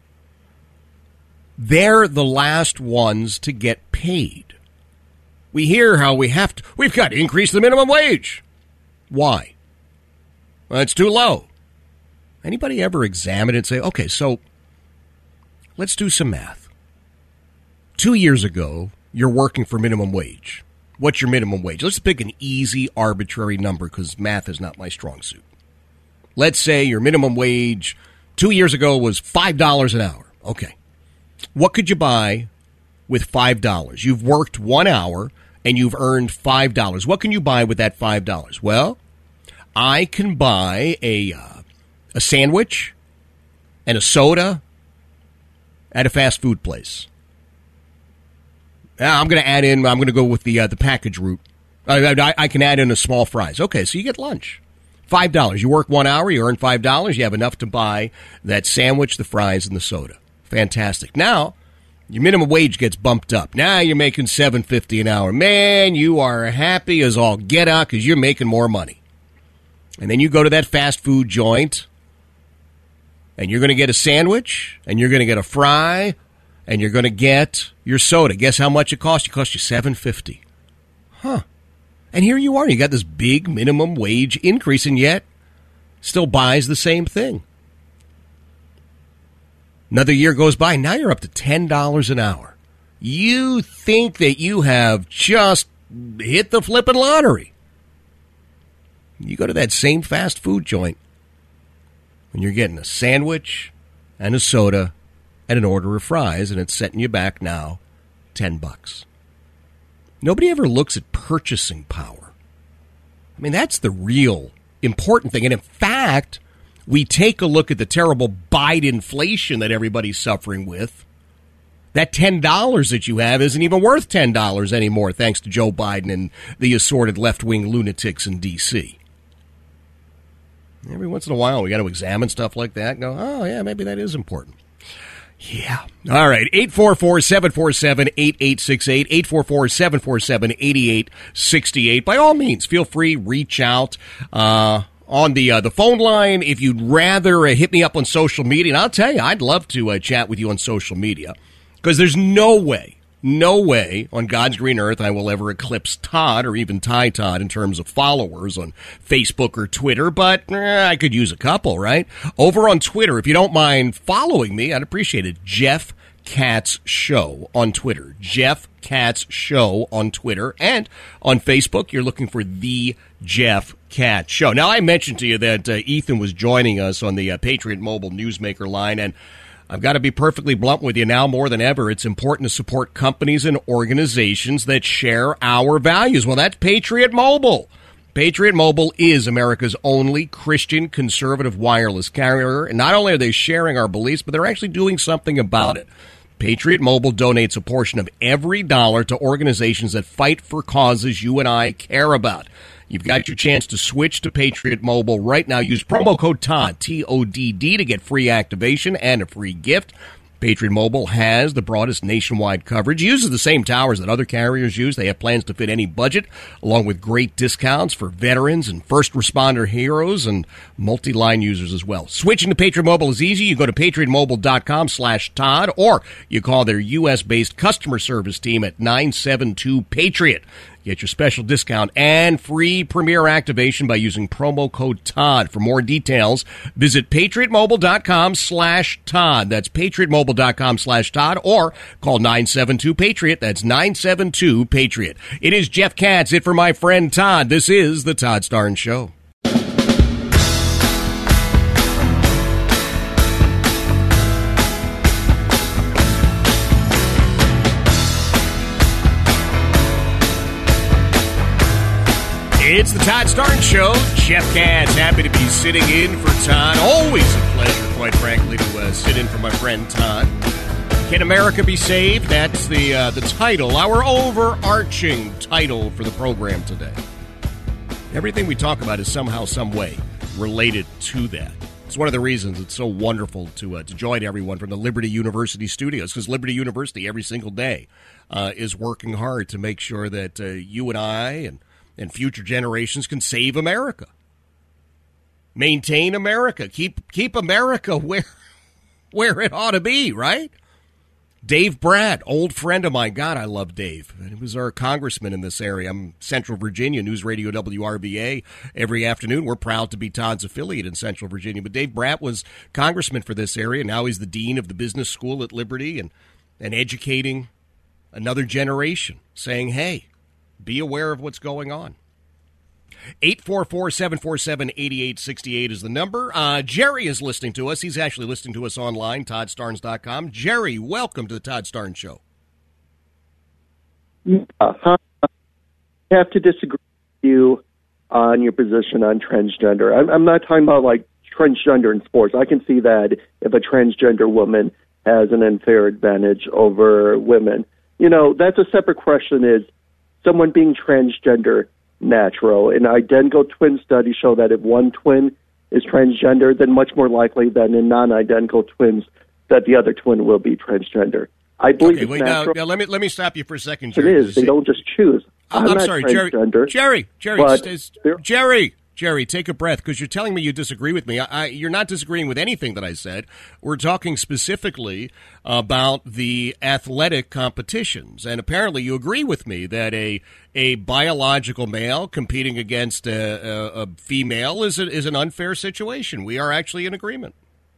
They're the last ones to get paid. We hear how we have to, we've got to increase the minimum wage. Why? Well, it's too low. Anybody ever examine it and say, okay, so let's do some math. Two years ago, you're working for minimum wage. What's your minimum wage? Let's pick an easy, arbitrary number because math is not my strong suit. Let's say your minimum wage two years ago was five dollars an hour. Okay. What could you buy with five dollars? You've worked one hour and you've earned five dollars. What can you buy with that five dollars? Well, I can buy a uh, a sandwich and a soda at a fast food place. I'm going to add in, I'm going to go with the uh, the package route. I, I, I can add in a small fries. Okay, so you get lunch. five dollars. You work one hour, you earn five dollars, you have enough to buy that sandwich, the fries, and the soda. Fantastic. Now, your minimum wage gets bumped up. Now you're making seven dollars and fifty cents an hour. Man, you are happy as all get out because you're making more money. And then you go to that fast food joint, and you're going to get a sandwich, and you're going to get a fry, and you're going to get your soda. Guess how much it costs? It costs you seven dollars and fifty cents. Huh. And here you are. You got this big minimum wage increase, and yet still buys the same thing. Another year goes by. Now you're up to ten dollars an hour. You think that you have just hit the flipping lottery. You go to that same fast food joint, and you're getting a sandwich and a soda and an order of fries, and it's setting you back now ten bucks. Nobody ever looks at purchasing power. I mean, that's the real important thing. And in fact, we take a look at the terrible Biden inflation that everybody's suffering with. That ten dollars that you have isn't even worth ten dollars anymore, thanks to Joe Biden and the assorted left-wing lunatics in D C Every once in a while, we got to examine stuff like that and go, oh, yeah, maybe that is important. Yeah. All right. eight four four, seven four seven, eight eight six eight, eight four four, seven four seven, eight eight six eight. By all means, feel free, reach out uh, on the uh, the phone line. If you'd rather uh, hit me up on social media, and I'll tell you, I'd love to uh, chat with you on social media because there's no way, no way on God's green earth I will ever eclipse Todd or even Ty Todd in terms of followers on Facebook or Twitter, but eh, I could use a couple, right? Over on Twitter, if you don't mind following me, I'd appreciate it. Jeff Katz Show on Twitter. Jeff Katz Show on Twitter. And on Facebook, you're looking for The Jeff Katz Show. Now, I mentioned to you that uh, Ethan was joining us on the uh, Patriot Mobile Newsmaker line, and I've got to be perfectly blunt with you now more than ever. It's important to support companies and organizations that share our values. Well, that's Patriot Mobile. Patriot Mobile is America's only Christian conservative wireless carrier. And not only are they sharing our beliefs, but they're actually doing something about it. Patriot Mobile donates a portion of every dollar to organizations that fight for causes you and I care about. You've got your chance to switch to Patriot Mobile right now. Use promo code Todd, T O D D, to get free activation and a free gift. Patriot Mobile has the broadest nationwide coverage, uses the same towers that other carriers use. They have plans to fit any budget, along with great discounts for veterans and first responder heroes and multi-line users as well. Switching to Patriot Mobile is easy. You go to patriotmobile.com slash Todd, or you call their U S-based customer service team at nine seven two Patriot. Get your special discount and free Premier activation by using promo code Todd. For more details, visit patriotmobile.com slash Todd. That's patriotmobile.com slash Todd, or call nine seven two Patriot. That's nine seven two Patriot. It is Jeff Katz, it for my friend Todd. This is the Todd Starnes Show. It's the Todd Starnes Show. Jeff Katz, happy to be sitting in for Todd. Always a pleasure, quite frankly, to uh, sit in for my friend Todd. Can America be saved? That's the uh, the title, our overarching title for the program today. Everything we talk about is somehow, some way related to that. It's one of the reasons it's so wonderful to uh, to join everyone from the Liberty University studios, because Liberty University every single day uh, is working hard to make sure that uh, you and I and and future generations can save America. Maintain America. Keep keep America where where it ought to be, right? Dave Bratt, old friend of mine. God, I love Dave. He was our congressman in this area. I'm Central Virginia, News Radio W R V A. Every afternoon, we're proud to be Todd's affiliate in Central Virginia. But Dave Bratt was congressman for this area. Now he's the dean of the business school at Liberty and, and educating another generation, saying, hey, be aware of what's going on. eight four four, seven four seven, eight eight six eight is the number. Uh, Jerry is listening to us. He's actually listening to us online, todd starnes dot com. Jerry, welcome to the Todd Starnes Show. Uh, I have to disagree with you on your position on transgender. I'm, I'm not talking about, like, transgender in sports. I can see that if a transgender woman has an unfair advantage over women. You know, that's a separate question is, someone being transgender natural. An identical twin study show that if one twin is transgender, then much more likely than in non-identical twins that the other twin will be transgender. I believe okay, it's wait, natural. Now, now let me let me stop you for a second, Jerry. It is. They don't just choose. I'm, I'm not sorry, Jerry. Jerry, Jerry, but Jerry, Jerry, take a breath, because you're telling me you disagree with me. I, I, you're not disagreeing with anything that I said. We're talking specifically about the athletic competitions, and apparently you agree with me that a a biological male competing against a, a, a female is a, is an unfair situation. We are actually in agreement.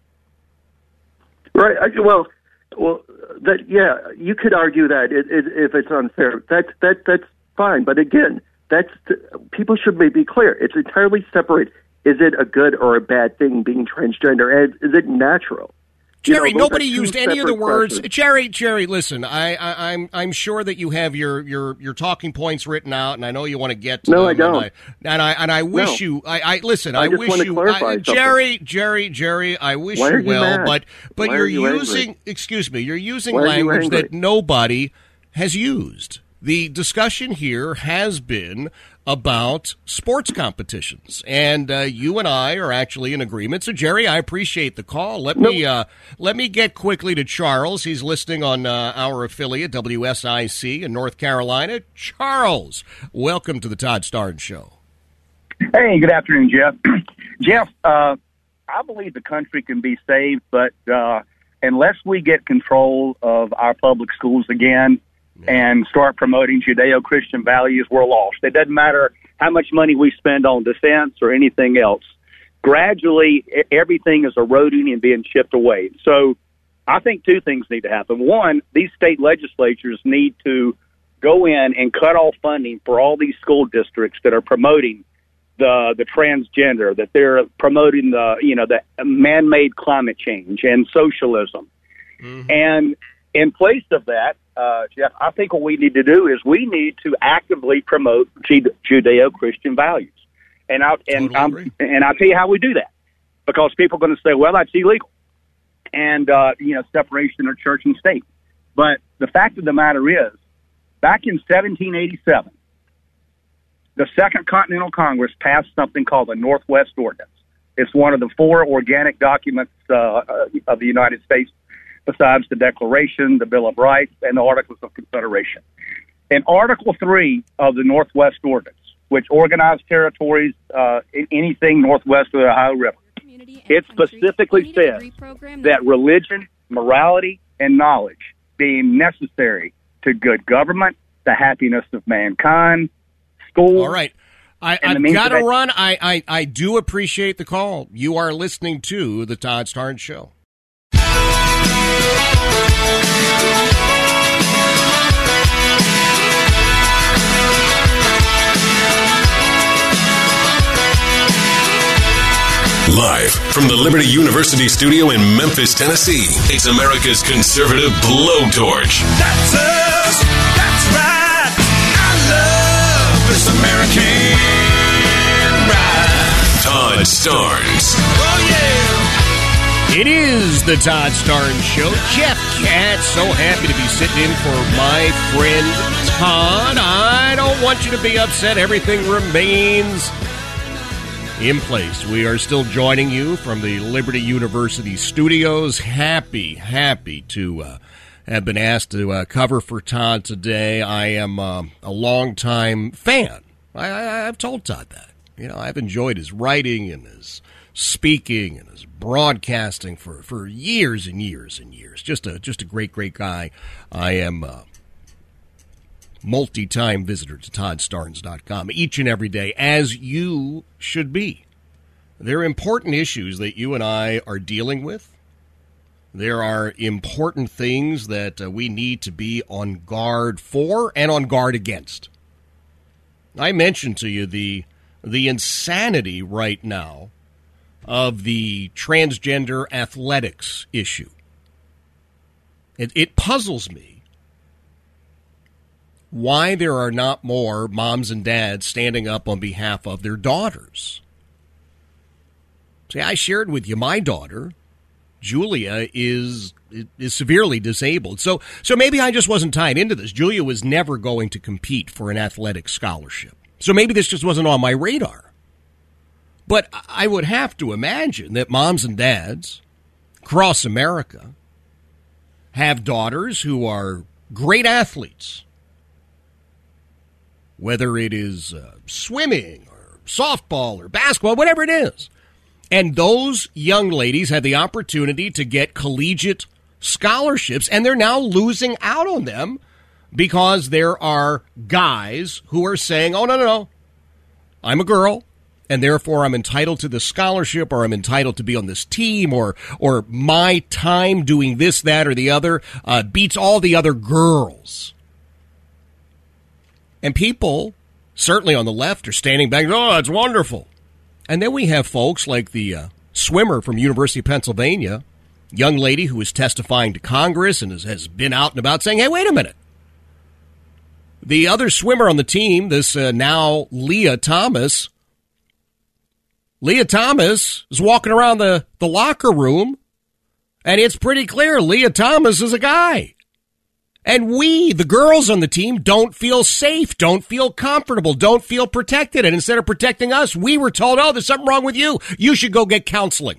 Right. I, well, well, that yeah, you could argue that it, it, if it's unfair, that's that that's fine. But again, that's people should be clear. It's entirely separate. Is it a good or a bad thing being transgender? And is it natural? Jerry, you know, nobody used any of the words. Questions. Jerry, Jerry, listen. I, I, I'm, I'm sure that you have your, your, your talking points written out, and I know you want to get to no, them. I don't. And I, and I, and I wish no. you. I, I listen. I, I just wish want to you. clarify I, Jerry, Jerry, Jerry. I wish Why you are you well, mad? but but Why you're are you using. angry? Excuse me. You're using Why are you language angry? that nobody has used. The discussion here has been about sports competitions, and uh, you and I are actually in agreement. So, Jerry, I appreciate the call. Let nope. me uh, let me get quickly to Charles. He's listening on uh, our affiliate W S I C in North Carolina. Charles, welcome to the Todd Starnes Show. Hey, good afternoon, Jeff. Jeff, uh, I believe the country can be saved, but uh, unless we get control of our public schools again and start promoting Judeo-Christian values, we're lost. It doesn't matter how much money we spend on defense or anything else. Gradually, everything is eroding and being chipped away. So I think two things need to happen. One, these state legislatures need to go in and cut off funding for all these school districts that are promoting the the transgender, that they're promoting the, you know, the man-made climate change and socialism. Mm-hmm. And in place of that, Uh, Jeff, I think what we need to do is we need to actively promote Judeo-Christian values, and I and totally I'm, agree. and I'll tell you how we do that, because people are going to say, "Well, that's illegal," and uh, you know, separation of church and state. But the fact of the matter is, back in seventeen eighty-seven, the Second Continental Congress passed something called the Northwest Ordinance. It's one of the four organic documents uh, of the United States besides the Declaration, the Bill of Rights, and the Articles of Confederation. In Article three of the Northwest Ordinance, which organized territories uh, in anything northwest of the Ohio River, it specifically says that religion, morality, and knowledge being necessary to good government, the happiness of mankind, schools. All right. I, I've got to run. I, I, I do appreciate the call. You are listening to the Todd Starnes Show. Live from the Liberty University studio in Memphis, Tennessee, it's America's conservative blowtorch. That's us. That's right. I love this American ride. Todd Starnes. Oh, yeah. It is the Todd Starnes Show. Jeff Katz, so happy to be sitting in for my friend Todd. I don't want you to be upset. Everything remains in place. We are still joining you from the Liberty University studios. Happy, happy to uh, have been asked to uh, cover for Todd today. I am uh, a longtime fan. I, I, I've told Todd that. You know, I've enjoyed his writing and his speaking and his broadcasting for, for years and years and years. Just a just a great, great guy. I am a multi-time visitor to Todd Starnes dot com each and every day, as you should be. There are important issues that you and I are dealing with. There are important things that uh, we need to be on guard for and on guard against. I mentioned to you the the insanity right now of the transgender athletics issue. It, it puzzles me why there are not more moms and dads standing up on behalf of their daughters. See, I shared with you my daughter, Julia, is is severely disabled. So so maybe I just wasn't tied into this. Julia was never going to compete for an athletic scholarship. So maybe this just wasn't on my radar. But I would have to imagine that moms and dads across America have daughters who are great athletes, whether it is uh, swimming or softball or basketball, whatever it is. And those young ladies had the opportunity to get collegiate scholarships, and they're now losing out on them because there are guys who are saying, oh, no, no, no, I'm a girl, and therefore I'm entitled to this scholarship, or I'm entitled to be on this team, or or my time doing this, that, or the other uh, beats all the other girls. And people, certainly on the left, are standing back, oh, that's wonderful. And then we have folks like the uh, swimmer from University of Pennsylvania, young lady who is testifying to Congress and has, has been out and about saying, hey, wait a minute. The other swimmer on the team, this uh, now Leah Thomas, Leah Thomas is walking around the, the locker room, and it's pretty clear Leah Thomas is a guy. And we, the girls on the team, don't feel safe, don't feel comfortable, don't feel protected. And instead of protecting us, we were told, oh, there's something wrong with you. You should go get counseling.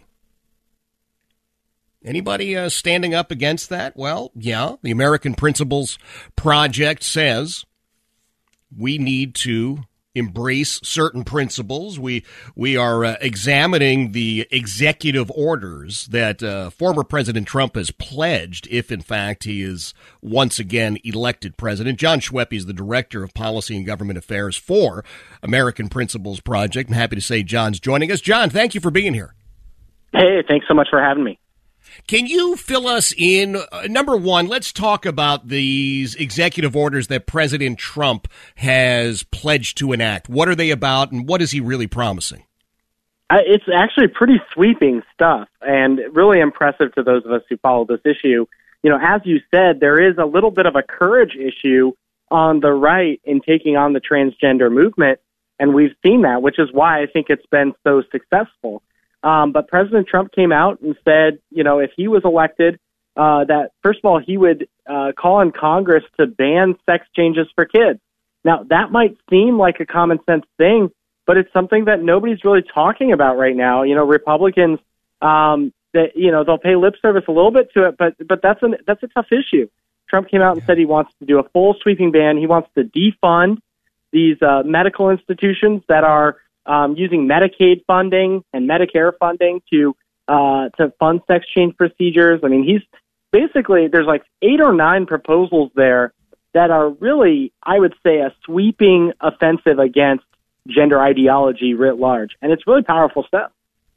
Anybody uh, standing up against that? Well, yeah, the American Principles Project says we need to embrace certain principles. We we are uh, examining the executive orders that uh, former President Trump has pledged if, in fact, he is once again elected president. John Schweppe is the Director of Policy and Government Affairs for American Principles Project. I'm happy to say John's joining us. John, thank you for being here. Hey, thanks so much for having me. Can you fill us in? Uh, number one, let's talk about these executive orders that President Trump has pledged to enact. What are they about, and what is he really promising? Uh, it's actually pretty sweeping stuff, and really impressive to those of us who follow this issue. You know, as you said, there is a little bit of a courage issue on the right in taking on the transgender movement, and we've seen that, which is why I think it's been so successful. Um, but President Trump came out and said, you know, if he was elected, uh, that, first of all, he would uh, call on Congress to ban sex changes for kids. Now, that might seem like a common sense thing, but it's something that nobody's really talking about right now. You know, Republicans, um, that, you know, they'll pay lip service a little bit to it, but but that's an that's a tough issue. Trump came out and said he wants to do a full sweeping ban. He wants to defund these uh, medical institutions that are um, using Medicaid funding and Medicare funding to uh, to fund sex change procedures. I mean, he's basically, there's like eight or nine proposals there that are really, I would say, a sweeping offensive against gender ideology writ large. And it's really powerful stuff.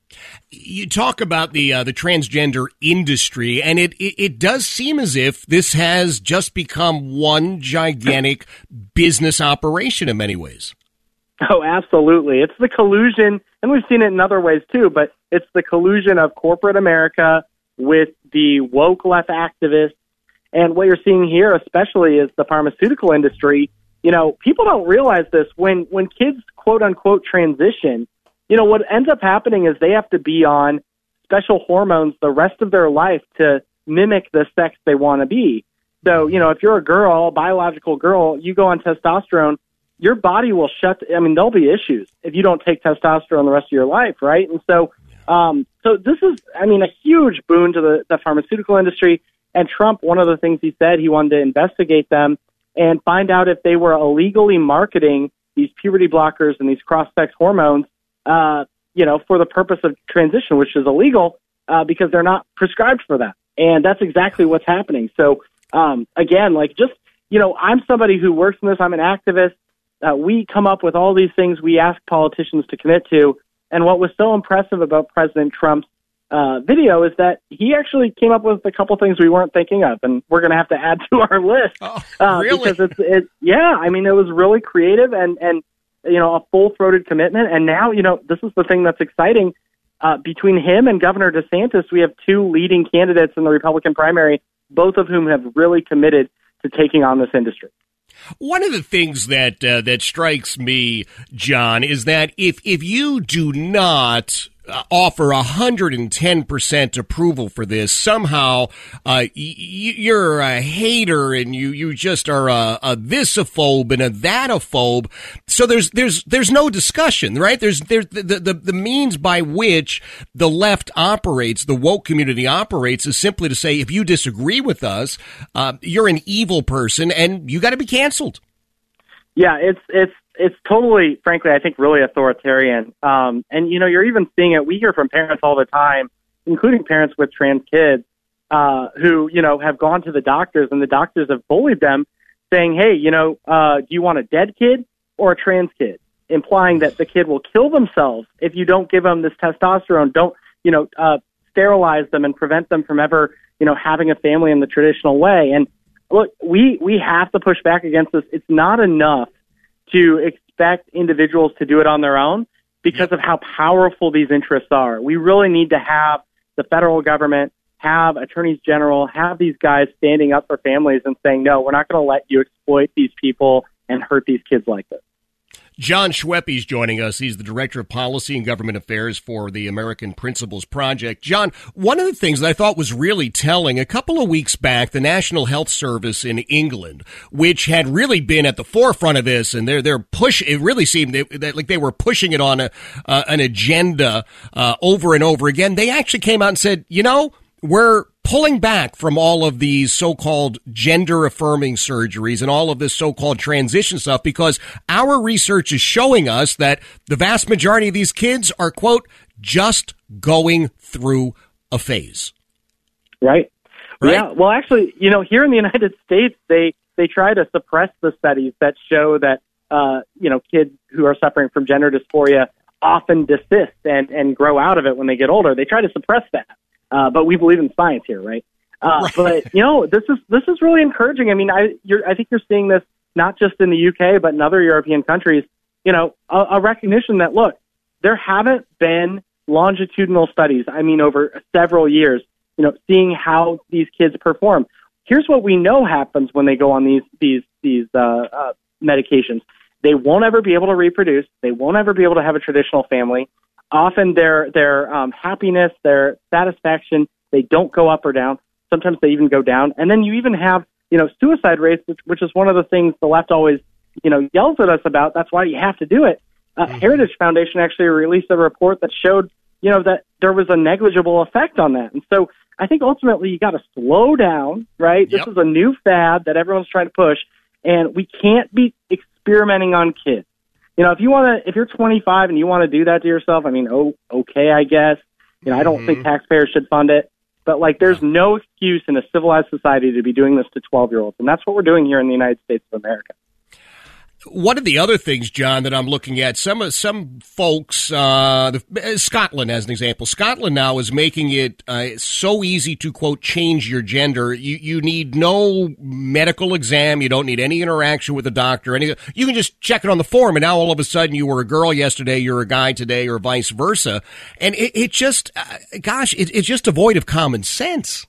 You talk about the uh, the transgender industry, and it, it, it does seem as if this has just become one gigantic business operation in many ways. Oh, absolutely. It's the collusion, and we've seen it in other ways too, but it's the collusion of corporate America with the woke left activists. And what you're seeing here especially is the pharmaceutical industry. You know, people don't realize this. When, when kids, quote unquote, transition, you know, what ends up happening is they have to be on special hormones the rest of their life to mimic the sex they want to be. So, you know, if you're a girl, a biological girl, you go on testosterone, your body will shut. I mean, there'll be issues if you don't take testosterone the rest of your life, right? And so, um, so this is, I mean, a huge boon to the, the pharmaceutical industry. And Trump, one of the things he said, he wanted to investigate them and find out if they were illegally marketing these puberty blockers and these cross-sex hormones, uh, you know, for the purpose of transition, which is illegal uh, because they're not prescribed for that. And that's exactly what's happening. So, um, again, like just, you know, I'm somebody who works in this. I'm an activist. Uh, we come up with all these things we ask politicians to commit to. And what was so impressive about President Trump's uh, video is that he actually came up with a couple things we weren't thinking of, and we're going to have to add to our list. Oh, uh, really? Because it's, it's, yeah, I mean, it was really creative and, and, you know, a full-throated commitment. And now, you know, this is the thing that's exciting. Uh, between him and Governor DeSantis, we have two leading candidates in the Republican primary, both of whom have really committed to taking on this industry. One of the things that uh, that strikes me, John, is that if if you do not uh, offer one hundred ten percent approval for this, somehow uh, y- you're a hater and you, you just are a, a this-ophobe and a that-ophobe. So there's there's there's no discussion, right? There's there's the, the the means by which the left operates, the woke community operates, is simply to say, if you disagree with us, uh, you're an evil person and you got to be canceled. Yeah, it's it's it's totally, frankly, I think really authoritarian. Um, and you know, you're even seeing it. We hear from parents all the time, including parents with trans kids, uh, who you know have gone to the doctors, and the doctors have bullied them, saying, "Hey, you know, uh, do you want a dead kid or a trans kid?" Implying that the kid will kill themselves if you don't give them this testosterone, don't, you know, uh, sterilize them and prevent them from ever, you know, having a family in the traditional way. And look, we, we have to push back against this. It's not enough to expect individuals to do it on their own because of how powerful these interests are. We really need to have the federal government, have attorneys general, have these guys standing up for families and saying, no, we're not going to let you exploit these people and hurt these kids like this. John Schweppe is joining us. He's the Director of Policy and Government Affairs for the American Principles Project. John, one of the things that I thought was really telling, a couple of weeks back, the National Health Service in England, which had really been at the forefront of this, and they're they're push. It really seemed that like they were pushing it on a uh, an agenda uh, over and over again. They actually came out and said, you know, we're pulling back from all of these so-called gender-affirming surgeries and all of this so-called transition stuff because our research is showing us that the vast majority of these kids are, quote, just going through a phase. Right. Right? Yeah. Well, actually, you know, here in the United States, they, they try to suppress the studies that show that, uh, you know, kids who are suffering from gender dysphoria often desist and, and grow out of it when they get older. They try to suppress that. Uh, but we believe in science here, right? Uh, right? But you know, this is this is really encouraging. I mean, I you're, I think you're seeing this not just in the U K, but in other European countries. You know, a, a recognition that look, there haven't been longitudinal studies. I mean, over several years. You know, seeing how these kids perform. Here's what we know happens when they go on these these these uh, uh, medications. They won't ever be able to reproduce. They won't ever be able to have a traditional family. Often their their um, happiness, their satisfaction, they don't go up or down. Sometimes they even go down. And then you even have, you know, suicide rates, which, which is one of the things the left always, you know, yells at us about. That's why you have to do it. Uh, mm-hmm. Heritage Foundation actually released a report that showed you know, that there was a negligible effect on that. And so I think ultimately you got to slow down, right? Yep. This is a new fad that everyone's trying to push, and we can't be experimenting on kids. You know, if you want to, if you're twenty-five and you want to do that to yourself, I mean, oh, okay, I guess. You know, I don't mm-hmm. think taxpayers should fund it, but like, there's no excuse in a civilized society to be doing this to twelve-year-olds, and that's what we're doing here in the United States of America. One of the other things, John, that I'm looking at, some some folks, uh, the, Scotland as an example, Scotland now is making it uh, so easy to, quote, change your gender. You you need no medical exam. You don't need any interaction with a doctor. Any, you can just check it on the form, and now all of a sudden you were a girl yesterday, you're a guy today, or vice versa. And it, it just, uh, gosh, it, it's just devoid of common sense.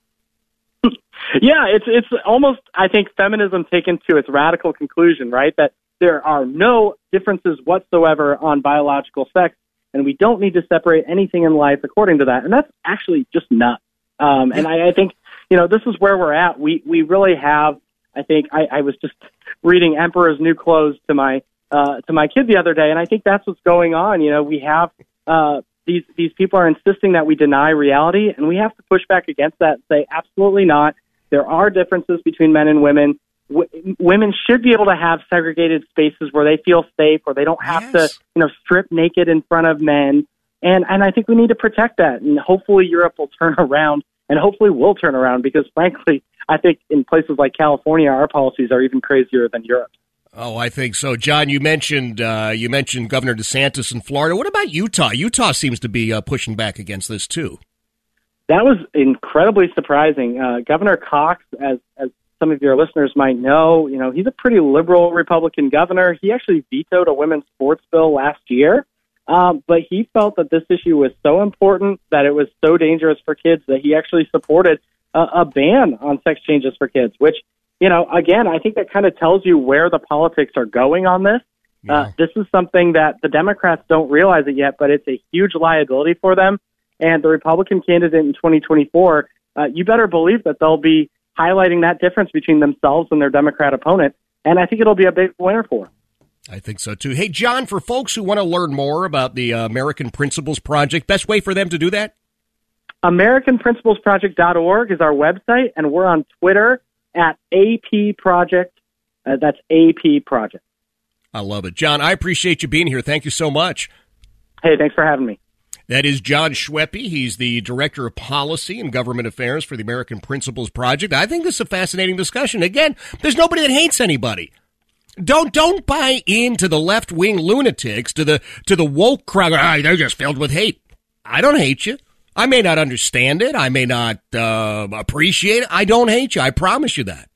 Yeah, it's it's almost, I think, feminism taken to its radical conclusion, right? That there are no differences whatsoever on biological sex, and we don't need to separate anything in life according to that. And that's actually just nuts. Um, and I, I think, you know, this is where we're at. We we really have, I think, I, I was just reading Emperor's New Clothes to my uh, to my kid the other day, and I think that's what's going on. You know, we have uh, these these people are insisting that we deny reality, and we have to push back against that and say, absolutely not. There are differences between men and women. W- women should be able to have segregated spaces where they feel safe, where they don't have yes. to, you know, strip naked in front of men. And and I think we need to protect that. And hopefully Europe will turn around, and hopefully we'll turn around, because frankly, I think in places like California, our policies are even crazier than Europe. Oh, I think so. John, you mentioned uh, you mentioned Governor DeSantis in Florida. What about Utah? Utah seems to be uh, pushing back against this too. That was incredibly surprising. Uh, Governor Cox, as as some of your listeners might know, you know, he's a pretty liberal Republican governor. He actually vetoed a women's sports bill last year, um, but he felt that this issue was so important, that it was so dangerous for kids, that he actually supported a, a ban on sex changes for kids, which, you know, again, I think that kind of tells you where the politics are going on this. Yeah. Uh, this is something that the Democrats don't realize it yet, but it's a huge liability for them. And the Republican candidate in twenty twenty-four, uh, you better believe that they'll be highlighting that difference between themselves and their Democrat opponent. And I think it'll be a big winner for them. I think so, too. Hey, John, for folks who want to learn more about the uh, American Principles Project, best way for them to do that? American Principles Project dot org is our website, and we're on Twitter at A P Project. Uh, that's A P Project. I love it. John, I appreciate you being here. Thank you so much. Hey, thanks for having me. That is John Schweppe. He's the Director of Policy and Government Affairs for the American Principles Project. I think this is a fascinating discussion. Again, there's nobody that hates anybody. Don't don't buy into the left-wing lunatics, to the to the woke crowd. Ah, they're just filled with hate. I don't hate you. I may not understand it. I may not uh, appreciate it. I don't hate you. I promise you that.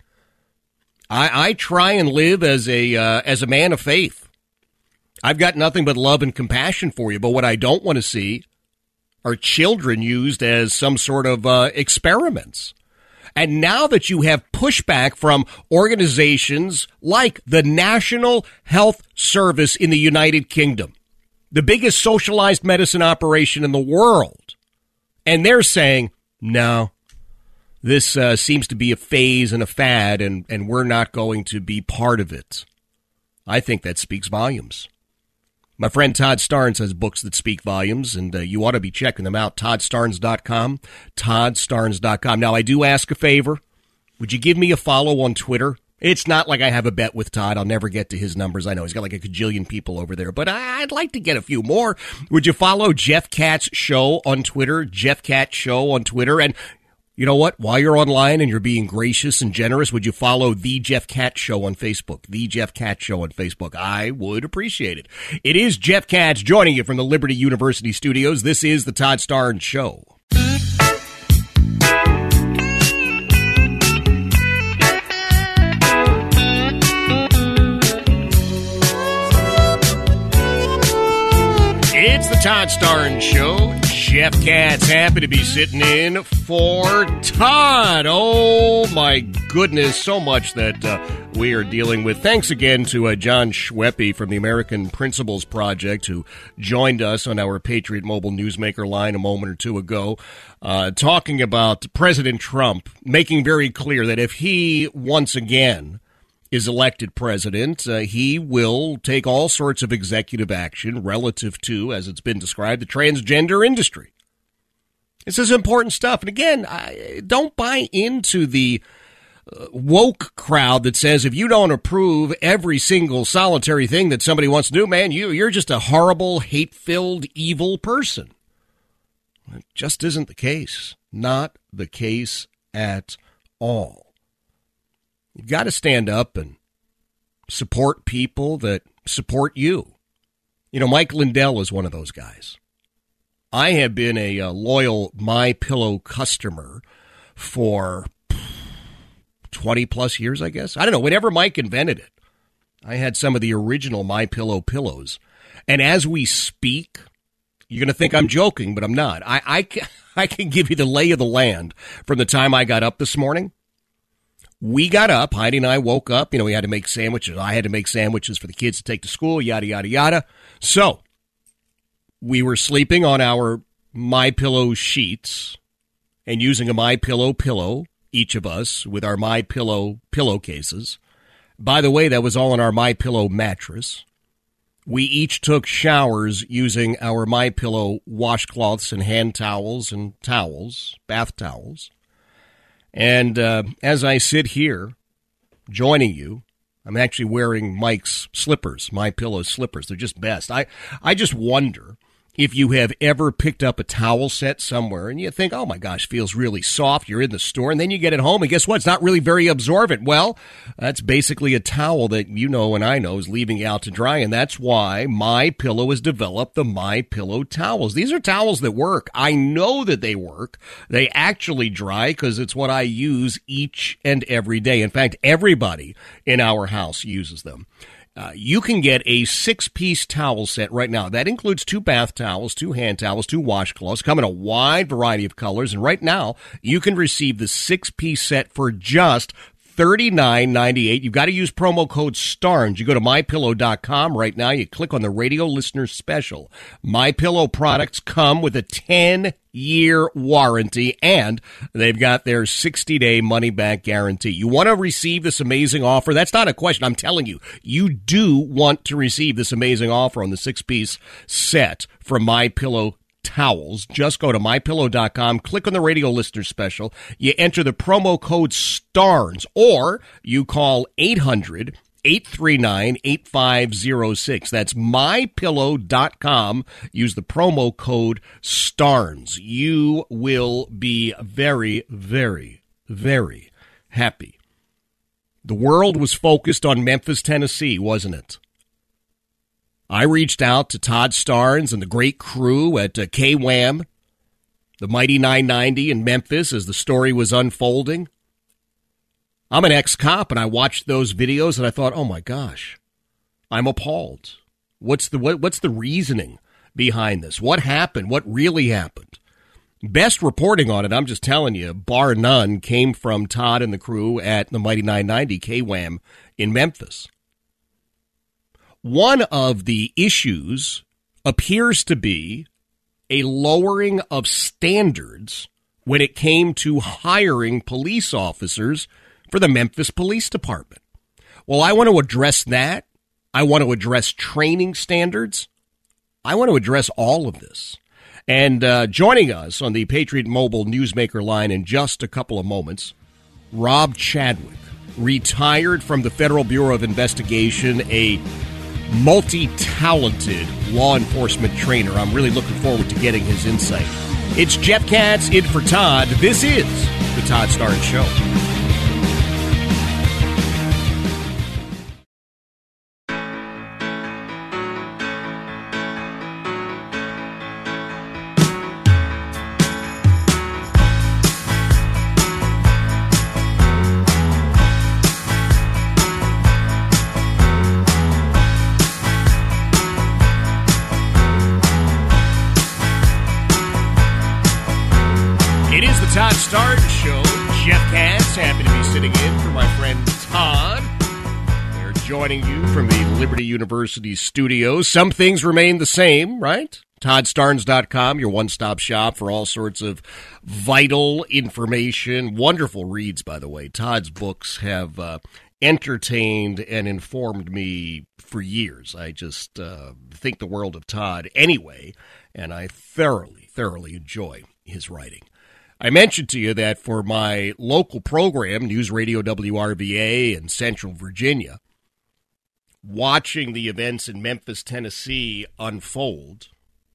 I, I try and live as a uh, as a man of faith. I've got nothing but love and compassion for you, but what I don't want to see are children used as some sort of uh, experiments. And now that you have pushback from organizations like the National Health Service in the United Kingdom, the biggest socialized medicine operation in the world, and they're saying, no, this uh, seems to be a phase and a fad, and, and we're not going to be part of it. I think that speaks volumes. My friend Todd Starnes has books that speak volumes, and uh, you ought to be checking them out. Todd Starnes dot com, Todd Starnes dot com. Now, I do ask a favor. Would you give me a follow on Twitter? It's not like I have a bet with Todd. I'll never get to his numbers. I know he's got like a cajillion people over there, but I'd like to get a few more. Would you follow Jeff Katz Show on Twitter? Jeff Katz Show on Twitter. And you know what? While you're online and you're being gracious and generous, would you follow The Jeff Katz Show on Facebook? The Jeff Katz Show on Facebook. I would appreciate it. It is Jeff Katz joining you from the Liberty University studios. This is the Todd Starnes Show. It's the Todd Starnes Show. Jeff Katz happy to be sitting in for Todd. Oh, my goodness, so much that uh, we are dealing with. Thanks again to uh, John Schweppe from the American Principles Project, who joined us on our Patriot Mobile Newsmaker line a moment or two ago, uh, talking about President Trump, making very clear that if he once again is elected president, uh, he will take all sorts of executive action relative to, as it's been described, the transgender industry. This is important stuff. And again, I don't buy into the uh, woke crowd that says if you don't approve every single solitary thing that somebody wants to do, man, you, you're just a horrible, hate-filled, evil person. It just isn't the case. Not the case at all. You've got to stand up and support people that support you. You know, Mike Lindell is one of those guys. I have been a, a loyal MyPillow customer for twenty plus years, I guess. I don't know. Whenever Mike invented it, I had some of the original MyPillow pillows. And as we speak, you're going to think I'm joking, but I'm not. I, I, can, I can give you the lay of the land from the time I got up this morning. We got up, Heidi and I woke up, you know, we had to make sandwiches. I had to make sandwiches for the kids to take to school, yada, yada, yada. So we were sleeping on our MyPillow sheets and using a MyPillow pillow, each of us, with our MyPillow pillowcases. By the way, that was all on our MyPillow mattress. We each took showers using our MyPillow washcloths and hand towels and towels, bath towels. And uh, as I sit here joining you, I'm actually wearing Mike's slippers, MyPillow slippers. They're just best. I, I just wonder if you have ever picked up a towel set somewhere and you think, oh, my gosh, feels really soft. You're in the store, and then you get it home, and guess what? It's not really very absorbent. Well, that's basically a towel that you know and I know is leaving you out to dry, and that's why MyPillow has developed the MyPillow towels. These are towels that work. I know that they work. They actually dry because it's what I use each and every day. In fact, everybody in our house uses them. Uh, you can get a six-piece towel set right now. That includes two bath towels, two hand towels, two washcloths, come in a wide variety of colors. And right now, you can receive the six-piece set for just thirty-nine ninety-eight. You've got to use promo code STARNS. You go to my pillow dot com right now. You click on the radio listener special. MyPillow products come with a ten-year warranty, and they've got their sixty-day money-back guarantee. You want to receive this amazing offer? That's not a question. I'm telling you, you do want to receive this amazing offer on the six-piece set from MyPillow towels. Just go to my pillow dot com, click on the radio listener special. You enter the promo code STARNS, or you call eight hundred, eight three nine, eight five zero six. That's my pillow dot com. Use the promo code STARNS. You will be very, very, very happy. The world was focused on Memphis, Tennessee, wasn't it? I reached out to Todd Starnes and the great crew at uh, K W A M, the Mighty nine ninety in Memphis, as the story was unfolding. I'm an ex-cop, and I watched those videos, and I thought, oh, my gosh, I'm appalled. What's the what, what's the reasoning behind this? What happened? What really happened? Best reporting on it, I'm just telling you, bar none, came from Todd and the crew at the Mighty nine ninety K W A M in Memphis. One of the issues appears to be a lowering of standards when it came to hiring police officers for the Memphis Police Department. Well, I want to address that. I want to address training standards. I want to address all of this. And uh, joining us on the Patriot Mobile Newsmaker line in just a couple of moments, Rob Chadwick, retired from the Federal Bureau of Investigation, a multi-talented law enforcement trainer. I'm really looking forward to getting his insight. It's Jeff Katz in for Todd. This is the Todd Starnes Show. Todd Starnes Show. Jeff Katz, happy to be sitting in for my friend Todd. We're joining you from the Liberty University studios. Some things remain the same, right? Todd Starnes dot com, your one-stop shop for all sorts of vital information. Wonderful reads, by the way. Todd's books have uh, entertained and informed me for years. I just uh, think the world of Todd anyway, and I thoroughly, thoroughly enjoy his writing. I mentioned to you that for my local program, News Radio W R V A in Central Virginia, watching the events in Memphis, Tennessee unfold,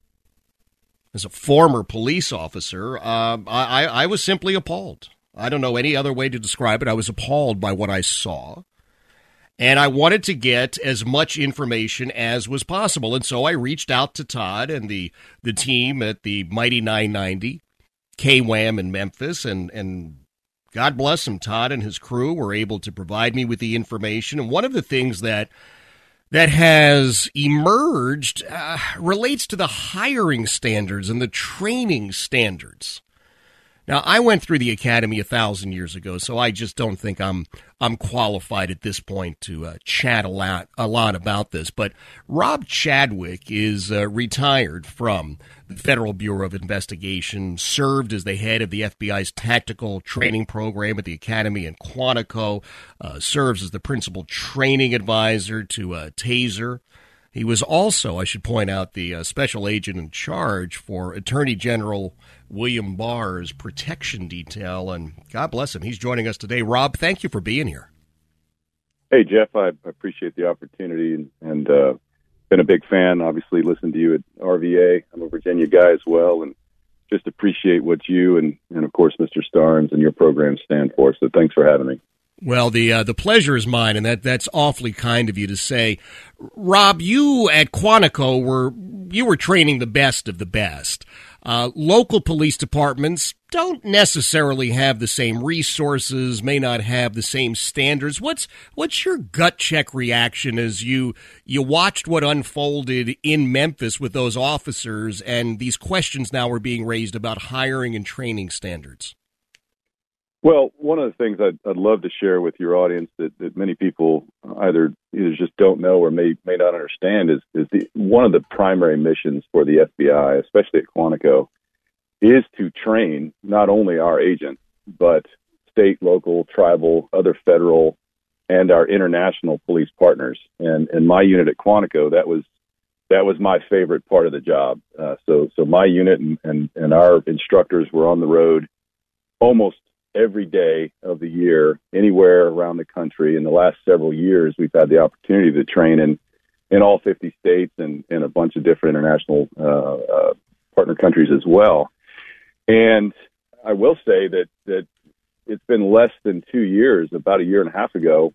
as a former police officer, uh, I, I was simply appalled. I don't know any other way to describe it. I was appalled by what I saw, and I wanted to get as much information as was possible. And so I reached out to Todd and the, the team at the Mighty nine ninety, K WAM in Memphis, and, and God bless him, Todd and his crew were able to provide me with the information. And one of the things that that has emerged uh, relates to the hiring standards and the training standards. Now, I went through the academy a thousand years ago, so I just don't think I'm I'm qualified at this point to uh, chat a lot a lot about this. But Rob Chadwick is uh, retired from the Federal Bureau of Investigation, served as the head of the F B I's tactical training program at the academy in Quantico, uh, serves as the principal training advisor to uh, TASER. He was also, I should point out, the uh, special agent in charge for Attorney General William Barr's protection detail, and God bless him. He's joining us today. Rob, thank you for being here. Hey, Jeff, I appreciate the opportunity, and, and uh, been a big fan. Obviously, listened to you at R V A. I'm a Virginia guy as well, and just appreciate what you and, and of course, Mister Starnes and your program stand for. So thanks for having me. Well, the uh, the pleasure is mine, and that that's awfully kind of you to say. Rob, you at Quantico were you were training the best of the best. Uh, local police departments don't necessarily have the same resources, may not have the same standards. What's what's your gut check reaction as you you watched what unfolded in Memphis with those officers, and these questions now are being raised about hiring and training standards? Well, one of the things I'd, I'd love to share with your audience that, that many people either either just don't know or may may not understand is is the, one of the primary missions for the F B I, especially at Quantico, is to train not only our agents, but state, local, tribal, other federal, and our international police partners. And and my unit at Quantico, that was that was my favorite part of the job. Uh, so so my unit and, and, and our instructors were on the road almost every day of the year, anywhere around the country. In the last several years, we've had the opportunity to train in, in all fifty states and, and a bunch of different international uh, uh, partner countries as well. And I will say that, that it's been less than two years, about a year and a half ago,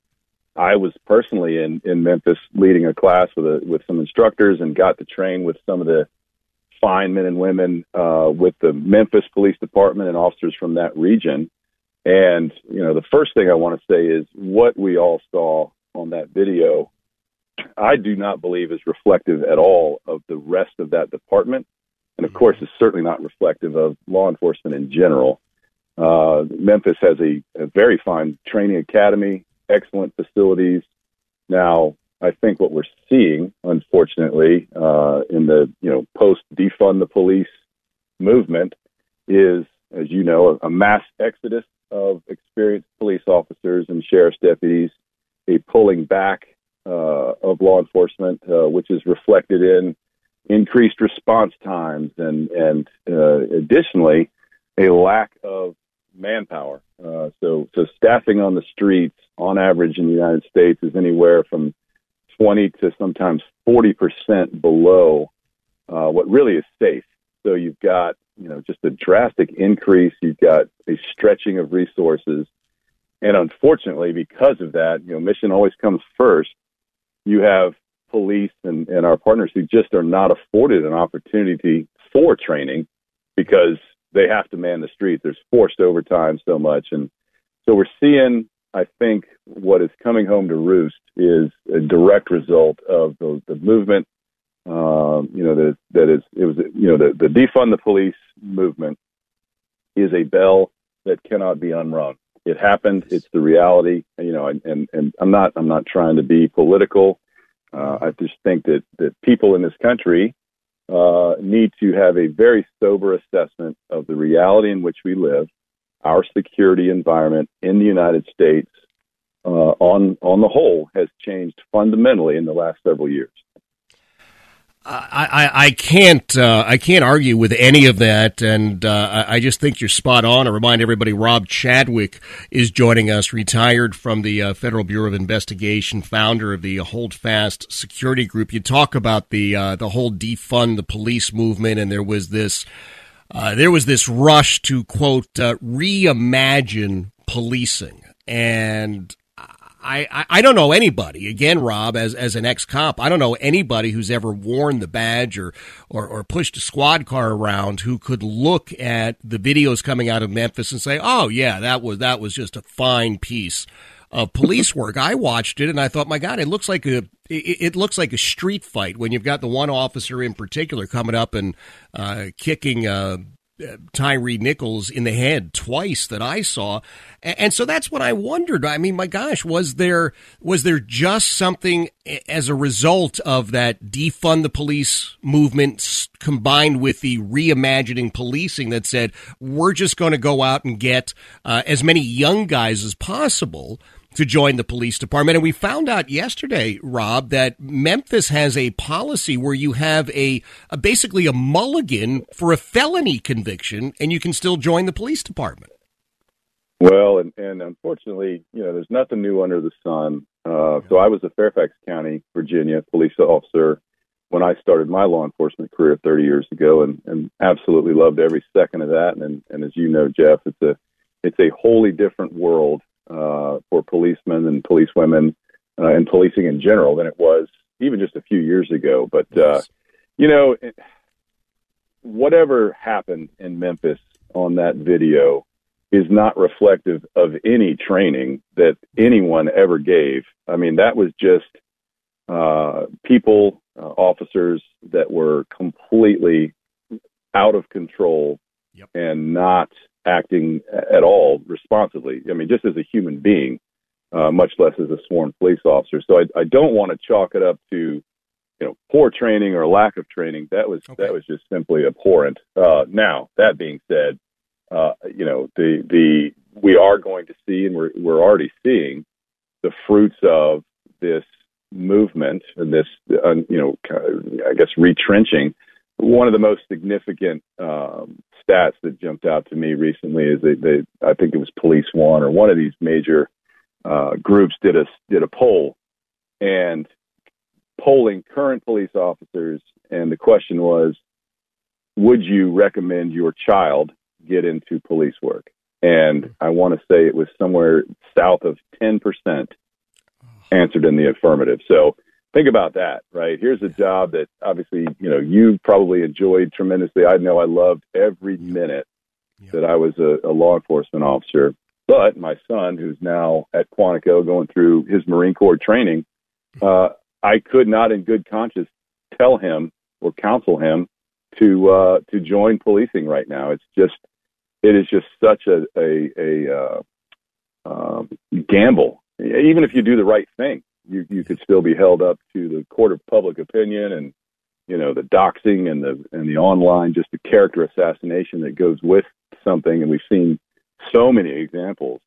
I was personally in, in Memphis leading a class with a, with some instructors and got to train with some of the fine men and women uh, with the Memphis Police Department and officers from that region. And, you know, the first thing I want to say is what we all saw on that video, I do not believe is reflective at all of the rest of that department. And, of course, it's certainly not reflective of law enforcement in general. Uh, Memphis has a, a very fine training academy, excellent facilities. Now, I think what we're seeing, unfortunately, uh, in the you know post defund the police movement, is, as you know, a, a mass exodus of experienced police officers and sheriff's deputies, a pulling back uh, of law enforcement, uh, which is reflected in increased response times and and uh, additionally a lack of manpower. Uh, so so staffing on the streets, on average in the United States, is anywhere from twenty to sometimes forty percent below uh, what really is safe. So you've got, you know, just a drastic increase. You've got a stretching of resources. And unfortunately, because of that, you know, mission always comes first. You have police and, and our partners who just are not afforded an opportunity for training because they have to man the streets. There's forced overtime so much. And so we're seeing, I think, what is coming home to roost is a direct result of the, the movement. Um, you know, that that is it was you know the, the defund the police movement is a bell that cannot be unrung. It happened. It's the reality. You know, and and, and I'm not I'm not trying to be political. Uh, I just think that that people in this country uh, need to have a very sober assessment of the reality in which we live, our security environment in the United States, uh, on on the whole, has changed fundamentally in the last several years. I, I, I can't uh, I can't argue with any of that, and uh, I just think you're spot on. I remind everybody, Rob Chadwick is joining us, retired from the uh, Federal Bureau of Investigation, founder of the Holdfast Security Group. You talk about the uh, the whole defund the police movement, and there was this uh, there was this rush to quote uh, reimagine policing, and I, I don't know anybody, again, Rob, as as an ex-cop, I don't know anybody who's ever worn the badge or, or, or pushed a squad car around who could look at the videos coming out of Memphis and say, oh, yeah, that was that was just a fine piece of police work. I watched it and I thought, my God, it looks like a it, it looks like a street fight when you've got the one officer in particular coming up and uh, kicking uh Tyree Nichols in the head twice that I saw. And so that's what I wondered. I mean, my gosh, was there was there just something as a result of that defund the police movement combined with the reimagining policing that said, we're just going to go out and get uh, as many young guys as possible to join the police department? And we found out yesterday, Rob, that Memphis has a policy where you have a, a basically a mulligan for a felony conviction, and you can still join the police department. Well, and, and unfortunately, you know, there's nothing new under the sun. Uh, so I was a Fairfax County, Virginia police officer when I started my law enforcement career thirty years ago, and, and absolutely loved every second of that. And, and as you know, Jeff, it's a it's a wholly different world Uh, for policemen and policewomen uh, and policing in general than it was even just a few years ago. But, uh, you know, it, whatever happened in Memphis on that video is not reflective of any training that anyone ever gave. I mean, that was just uh, people, uh, officers that were completely out of control yep. and not acting at all responsibly. I mean, just as a human being, uh, much less as a sworn police officer. So I, I don't want to chalk it up to, you know, poor training or lack of training. That was okay. that was just simply abhorrent. Uh, now, that being said, uh, you know, the the we are going to see, and we're we're already seeing the fruits of this movement and this, uh, you know, I guess retrenching. One of the most significant um, stats that jumped out to me recently is that they, I think it was Police One or one of these major uh, groups did a did a poll and polling current police officers, and the question was, would you recommend your child get into police work? And I want to say it was somewhere south of ten percent answered in the affirmative. So think about that, right? Here's a job that obviously, you know, you probably enjoyed tremendously. I know I loved every minute yeah. that I was a, a law enforcement officer. But my son, who's now at Quantico going through his Marine Corps training, uh, I could not in good conscience tell him or counsel him to uh, to join policing right now. It's just, it is just such a, a, a uh, um, gamble. Even if you do the right thing, you, you could still be held up to the court of public opinion and, you know, the doxing and the and the online, just the character assassination that goes with something. And we've seen so many examples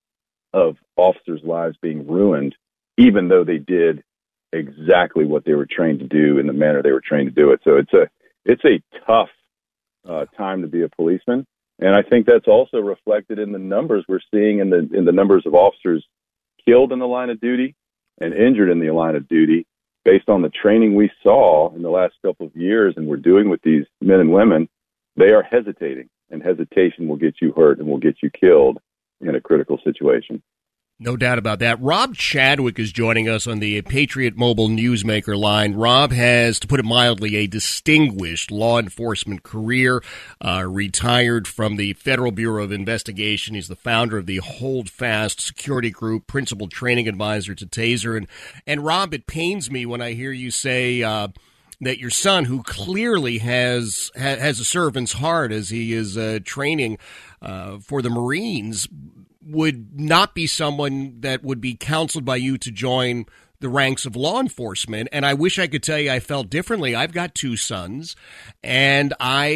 of officers' lives being ruined, even though they did exactly what they were trained to do in the manner they were trained to do it. So it's a it's a tough uh, time to be a policeman, and I think that's also reflected in the numbers we're seeing in the in the numbers of officers killed in the line of duty and injured in the line of duty, based on the training we saw in the last couple of years and we're doing with these men and women. They are hesitating, and hesitation will get you hurt and will get you killed in a critical situation. No doubt about that. Rob Chadwick is joining us on the Patriot Mobile Newsmaker line. Rob has, to put it mildly, a distinguished law enforcement career, uh, retired from the Federal Bureau of Investigation. He's the founder of the Holdfast Security Group, principal training advisor to TASER. And, and Rob, it pains me when I hear you say uh, that your son, who clearly has ha- has a servant's heart as he is uh, training uh, for the Marines, would not be someone that would be counseled by you to join the ranks of law enforcement. And I wish I could tell you I felt differently. I've got two sons, and I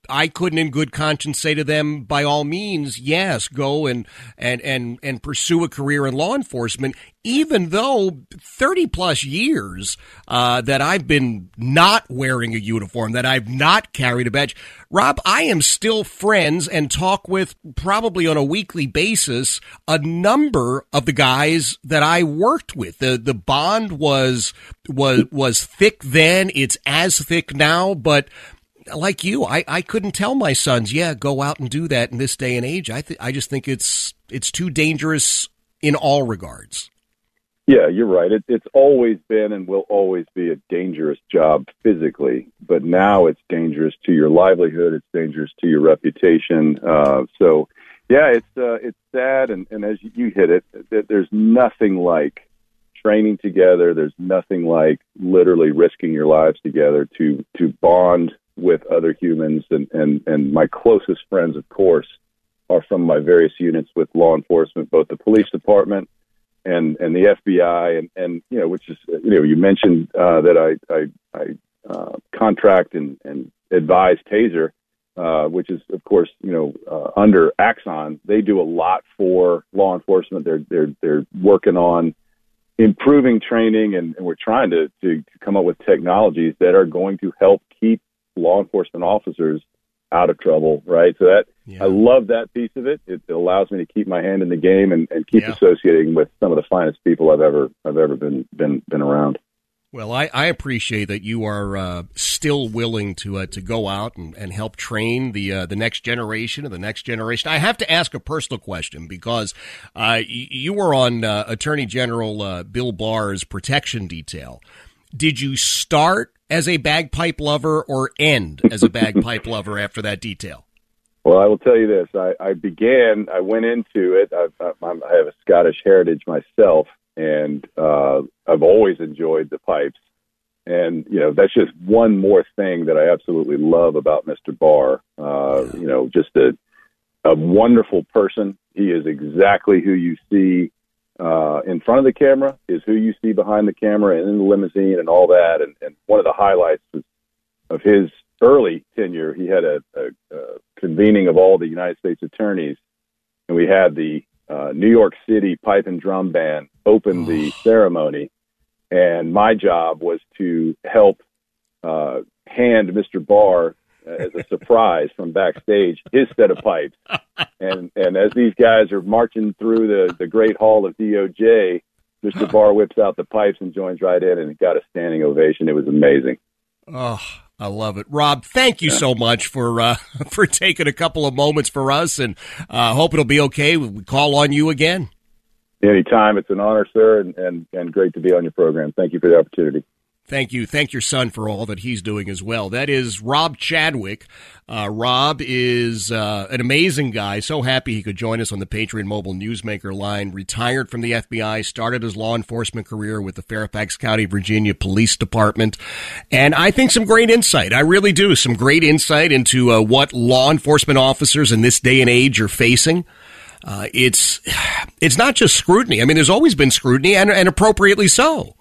I couldn't in good conscience say to them, by all means, yes, go and, and, and, and pursue a career in law enforcement, even though thirty plus years uh, that I've been not wearing a uniform, that I've not carried a badge. Rob, I am still friends and talk with probably on a weekly basis a number of the guys that I worked with. The the bond was was was thick then. It's as thick now, but like you, I, I couldn't tell my sons, yeah, go out and do that in this day and age. I th- I just think it's it's too dangerous in all regards. Yeah, you're right. It, it's always been and will always be a dangerous job physically, but now it's dangerous to your livelihood. It's dangerous to your reputation. Uh, so, yeah, it's uh, it's sad, and, and as you hit it, there's nothing like training together. There's nothing like literally risking your lives together to to bond with other humans. And, and, and my closest friends, of course, are from my various units with law enforcement, both the police department and and the F B I, and, and you know, which is, you know, you mentioned uh, that I I, I uh, contract and, and advise TASER, uh, which is, of course, you know, uh, under Axon. They do a lot for law enforcement. They're they're they're working on improving training, and, and we're trying to, to to come up with technologies that are going to help keep law enforcement officers out of trouble, right? So that yeah. I love that piece of it. It allows me to keep my hand in the game and, and keep yeah. associating with some of the finest people I've ever I've ever been been been around. Well, I, I appreciate that you are uh, still willing to uh, to go out and, and help train the uh, the next generation and the next generation. I have to ask a personal question because uh, you were on uh, Attorney General uh, Bill Barr's protection detail. Did you start as a bagpipe lover or end as a bagpipe lover after that detail? Well, I will tell you this. I, I began, I went into it. I, I, I have a Scottish heritage myself, and uh, I've always enjoyed the pipes. And, you know, that's just one more thing that I absolutely love about Mister Barr. Uh, you know, just a, a wonderful person. He is exactly who you see Uh, in front of the camera is who you see behind the camera and in the limousine and all that. And, and one of the highlights was, of his early tenure, he had a, a, a convening of all the United States attorneys, and we had the uh, New York City Pipe and Drum Band open the ceremony. And my job was to help uh, hand Mister Barr, as a surprise from backstage, his set of pipes. And and as these guys are marching through the, the Great Hall of D O J, Mister Barr whips out the pipes and joins right in, and got a standing ovation. It was amazing. Oh, I love it. Rob, thank you yeah. so much for uh, for taking a couple of moments for us, and I uh, hope it'll be okay. We call on you again. Anytime. It's an honor, sir, and, and, and great to be on your program. Thank you for the opportunity. Thank you. Thank your son for all that he's doing as well. That is Rob Chadwick. Uh, Rob is uh, an amazing guy. So happy he could join us on the Patriot Mobile Newsmaker line. Retired from the F B I, started his law enforcement career with the Fairfax County, Virginia Police Department. And I think some great insight. I really do. Some great insight into uh, what law enforcement officers in this day and age are facing. Uh, it's it's not just scrutiny. I mean, there's always been scrutiny, and, and appropriately so.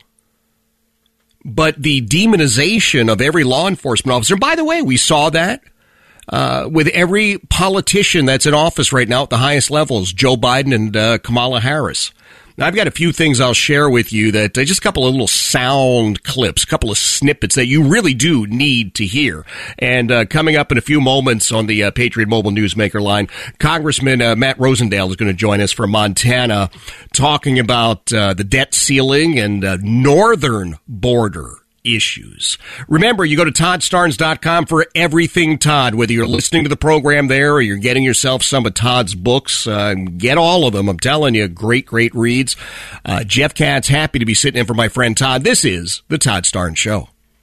But the demonization of every law enforcement officer, by the way, we saw that uh, with every politician that's in office right now at the highest levels, Joe Biden and uh, Kamala Harris. Now, I've got a few things I'll share with you that uh, just a couple of little sound clips, a couple of snippets that you really do need to hear. And uh, coming up in a few moments on the uh, Patriot Mobile Newsmaker line, Congressman uh, Matt Rosendale is going to join us from Montana talking about uh, the debt ceiling and uh, northern border issues. Remember, you go to Todd Starnes dot com for everything Todd, whether you're listening to the program there or you're getting yourself some of Todd's books. Uh, get all of them. I'm telling you, great, great reads. Uh, Jeff Katz, happy to be sitting in for my friend Todd. This is the Todd Starnes Show.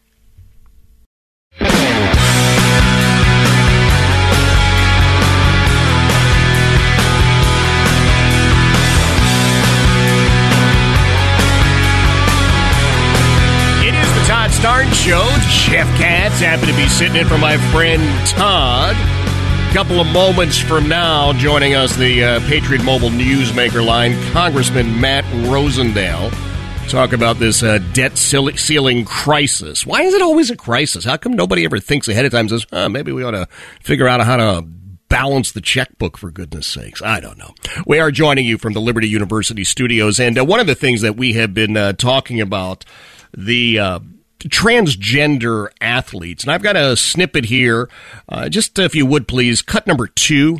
Starnes Show. Jeff Katz, happy to be sitting in for my friend Todd. A couple of moments from now, joining us, the uh, Patriot Mobile Newsmaker line, Congressman Matt Rosendale. Talk about this uh, debt ceiling crisis. Why is it always a crisis? How come nobody ever thinks ahead of time and says, oh, maybe we ought to figure out how to balance the checkbook, for goodness sakes? I don't know. We are joining you from the Liberty University studios, and uh, one of the things that we have been uh, talking about, the uh, transgender athletes, and I've got a snippet here. Uh, just, if you would, please, cut number two.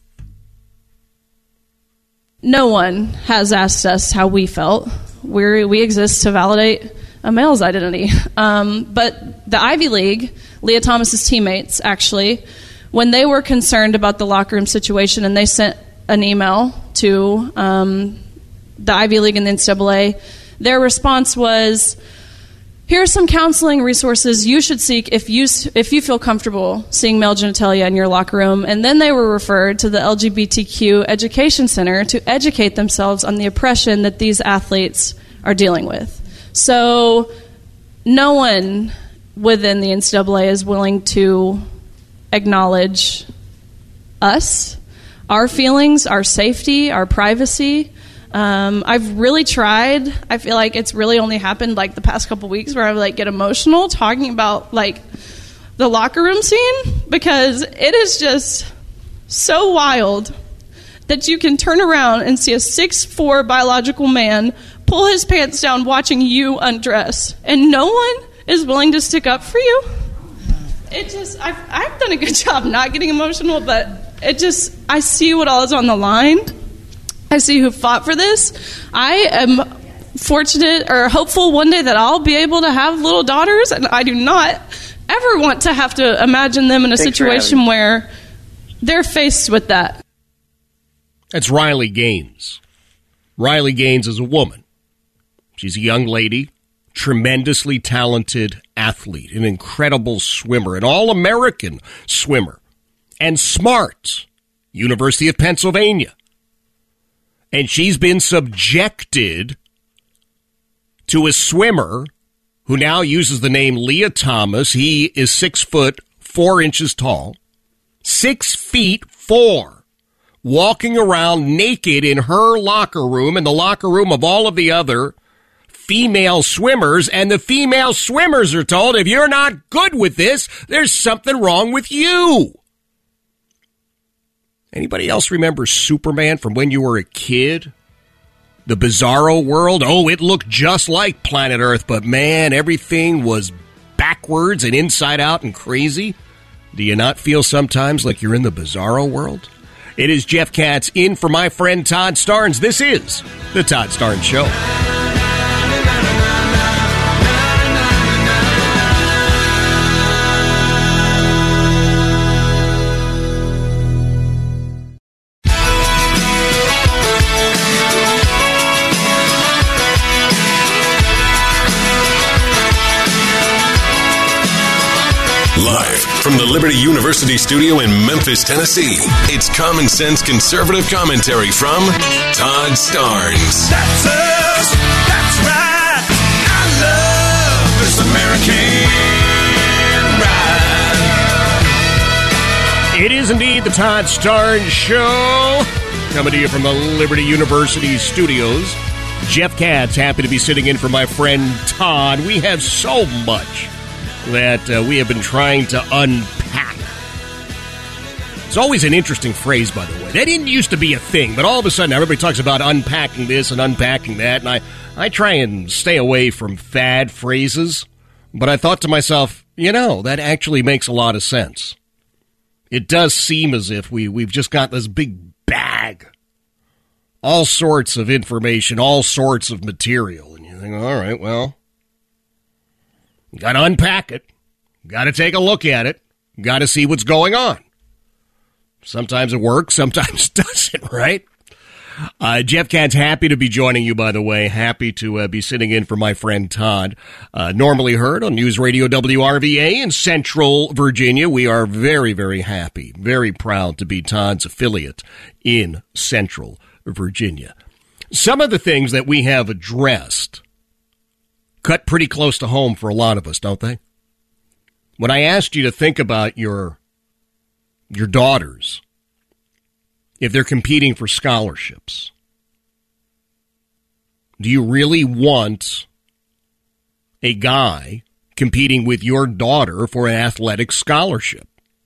No one has asked us how we felt. We're, we exist to validate a male's identity. Um, but the Ivy League, Leah Thomas's teammates, actually, when they were concerned about the locker room situation and they sent an email to um, the Ivy League and the N C double A, their response was, here are some counseling resources you should seek if you if you feel comfortable seeing male genitalia in your locker room. And then they were referred to the L G B T Q Education Center to educate themselves on the oppression that these athletes are dealing with. So no one within the N C double A is willing to acknowledge us, our feelings, our safety, our privacy. Um, I've really tried. I feel like it's really only happened like the past couple weeks where I like get emotional talking about like the locker room scene, because it is just so wild that you can turn around and see a six foot four biological man pull his pants down watching you undress, and no one is willing to stick up for you. It just, I've, I've done a good job not getting emotional, but it just, I see what all is on the line. I see who fought for this. I am fortunate or hopeful one day that I'll be able to have little daughters, and I do not ever want to have to imagine them in a Thanks situation where they're faced with that. That's Riley Gaines. Riley Gaines is a woman. She's a young lady, tremendously talented athlete, an incredible swimmer, an all-American swimmer, and smart. University of Pennsylvania. And she's been subjected to a swimmer who now uses the name Leah Thomas. He is six foot four inches tall, six feet four, walking around naked in her locker room and the locker room of all of the other female swimmers. And the female swimmers are told, if you're not good with this, there's something wrong with you. Anybody else remember Superman from when you were a kid? The Bizarro world? Oh, it looked just like planet Earth, but man, everything was backwards and inside out and crazy. Do you not feel sometimes like you're in the Bizarro world? It is Jeff Katz in for my friend Todd Starnes. This is the Todd Starnes Show. Live from the Liberty University studio in Memphis, Tennessee, it's Common Sense Conservative Commentary from Todd Starnes. That's us. That's right. I love this American ride. It is indeed the Todd Starnes Show, coming to you from the Liberty University studios. Jeff Katz, happy to be sitting in for my friend Todd. We have so much that uh, we have been trying to unpack. It's always an interesting phrase, by the way. That didn't used to be a thing, but all of a sudden everybody talks about unpacking this and unpacking that, and I, I try and stay away from fad phrases, but I thought to myself, you know, that actually makes a lot of sense. It does seem as if we, we've just got this big bag, all sorts of information, all sorts of material, and you think, all right, well, got to unpack it. Got to take a look at it. Got to see what's going on. Sometimes it works. Sometimes it doesn't, right? Uh, Jeff Katz, happy to be joining you, by the way. Happy to uh, be sitting in for my friend Todd. Uh, normally heard on News Radio W R V A in Central Virginia. We are very, very happy, very proud to be Todd's affiliate in Central Virginia. Some of the things that we have addressed cut pretty close to home for a lot of us, don't they? When I asked you to think about your your daughters, if they're competing for scholarships, Do you really want a guy competing with your daughter for an athletic scholarship?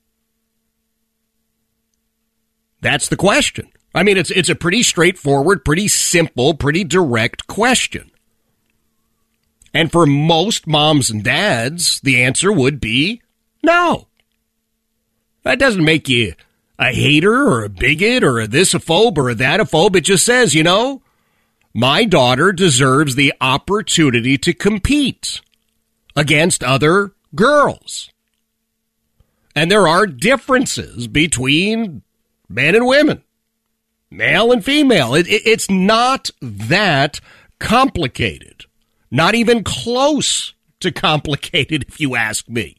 That's the question. I mean, it's it's a pretty straightforward, pretty simple, pretty direct question. And for most moms and dads, the answer would be no. That doesn't make you a hater or a bigot or a this-a-phobe or a that-a-phobe. It just says, you know, my daughter deserves the opportunity to compete against other girls. And there are differences between men and women, male and female. It, it, it's not that complicated. Not even close to complicated, if you ask me.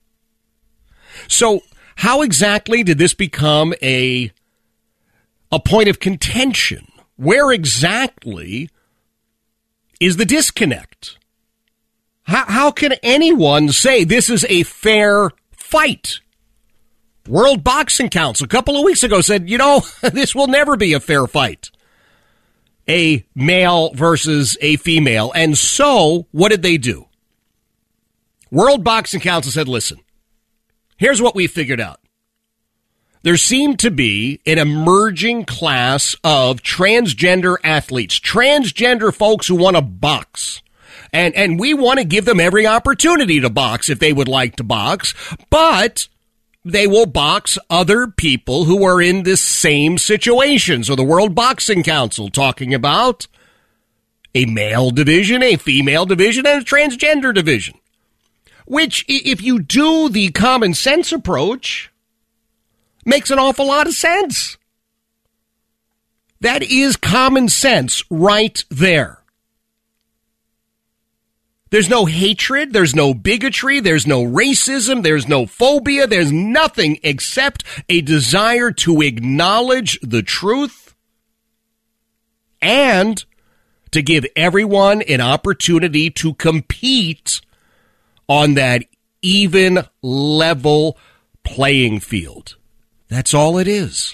So how exactly did this become a, a point of contention? Where exactly is the disconnect? How, how can anyone say this is a fair fight? World Boxing Council a couple of weeks ago said, you know, this will never be a fair fight. A male versus a female. And so, what did they do? World Boxing Council said, listen, here's what we figured out. There seemed to be an emerging class of transgender athletes, transgender folks who want to box. And, and we want to give them every opportunity to box if they would like to box, but they will box other people who are in this same situation. So the World Boxing Council talking about a male division, a female division, and a transgender division. Which, if you do the common sense approach, makes an awful lot of sense. That is common sense right there. There's no hatred, there's no bigotry, there's no racism, there's no phobia, there's nothing except a desire to acknowledge the truth and to give everyone an opportunity to compete on that even level playing field. That's all it is.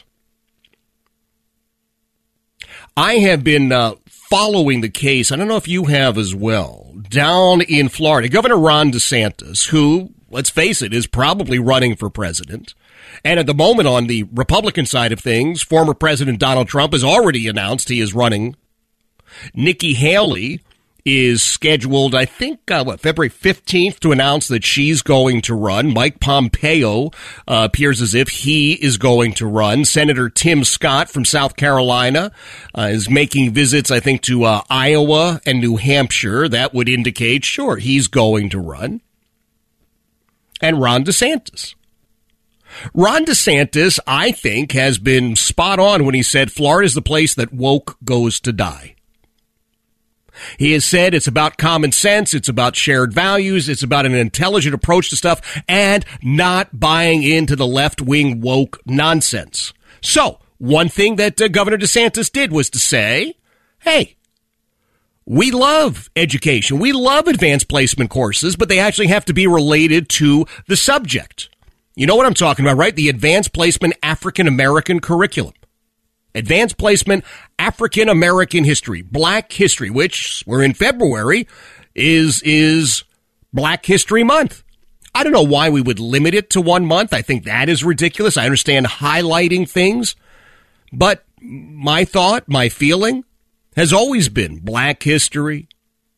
I have been uh, following the case, I don't know if you have as well, down in Florida. Governor Ron DeSantis, who, let's face it, is probably running for president. And at the moment on the Republican side of things, former President Donald Trump has already announced he is running. Nikki Haley is scheduled, I think, uh, what, February fifteenth to announce that she's going to run. Mike Pompeo uh, appears as if he is going to run. Senator Tim Scott from South Carolina uh, is making visits, I think, to uh, Iowa and New Hampshire. That would indicate, sure, he's going to run. And Ron DeSantis. Ron DeSantis, I think, has been spot on when he said Florida's the place that woke goes to die. He has said it's about common sense, it's about shared values, it's about an intelligent approach to stuff, and not buying into the left-wing woke nonsense. So, one thing that uh, Governor DeSantis did was to say, hey, we love education, we love advanced placement courses, but they actually have to be related to the subject. You know what I'm talking about, right? The advanced placement African American curriculum. Advanced placement, African American history, Black history, which we're in February, is is Black History Month. I don't know why we would limit it to one month. I think that is ridiculous. I understand highlighting things, but my thought, my feeling has always been Black history,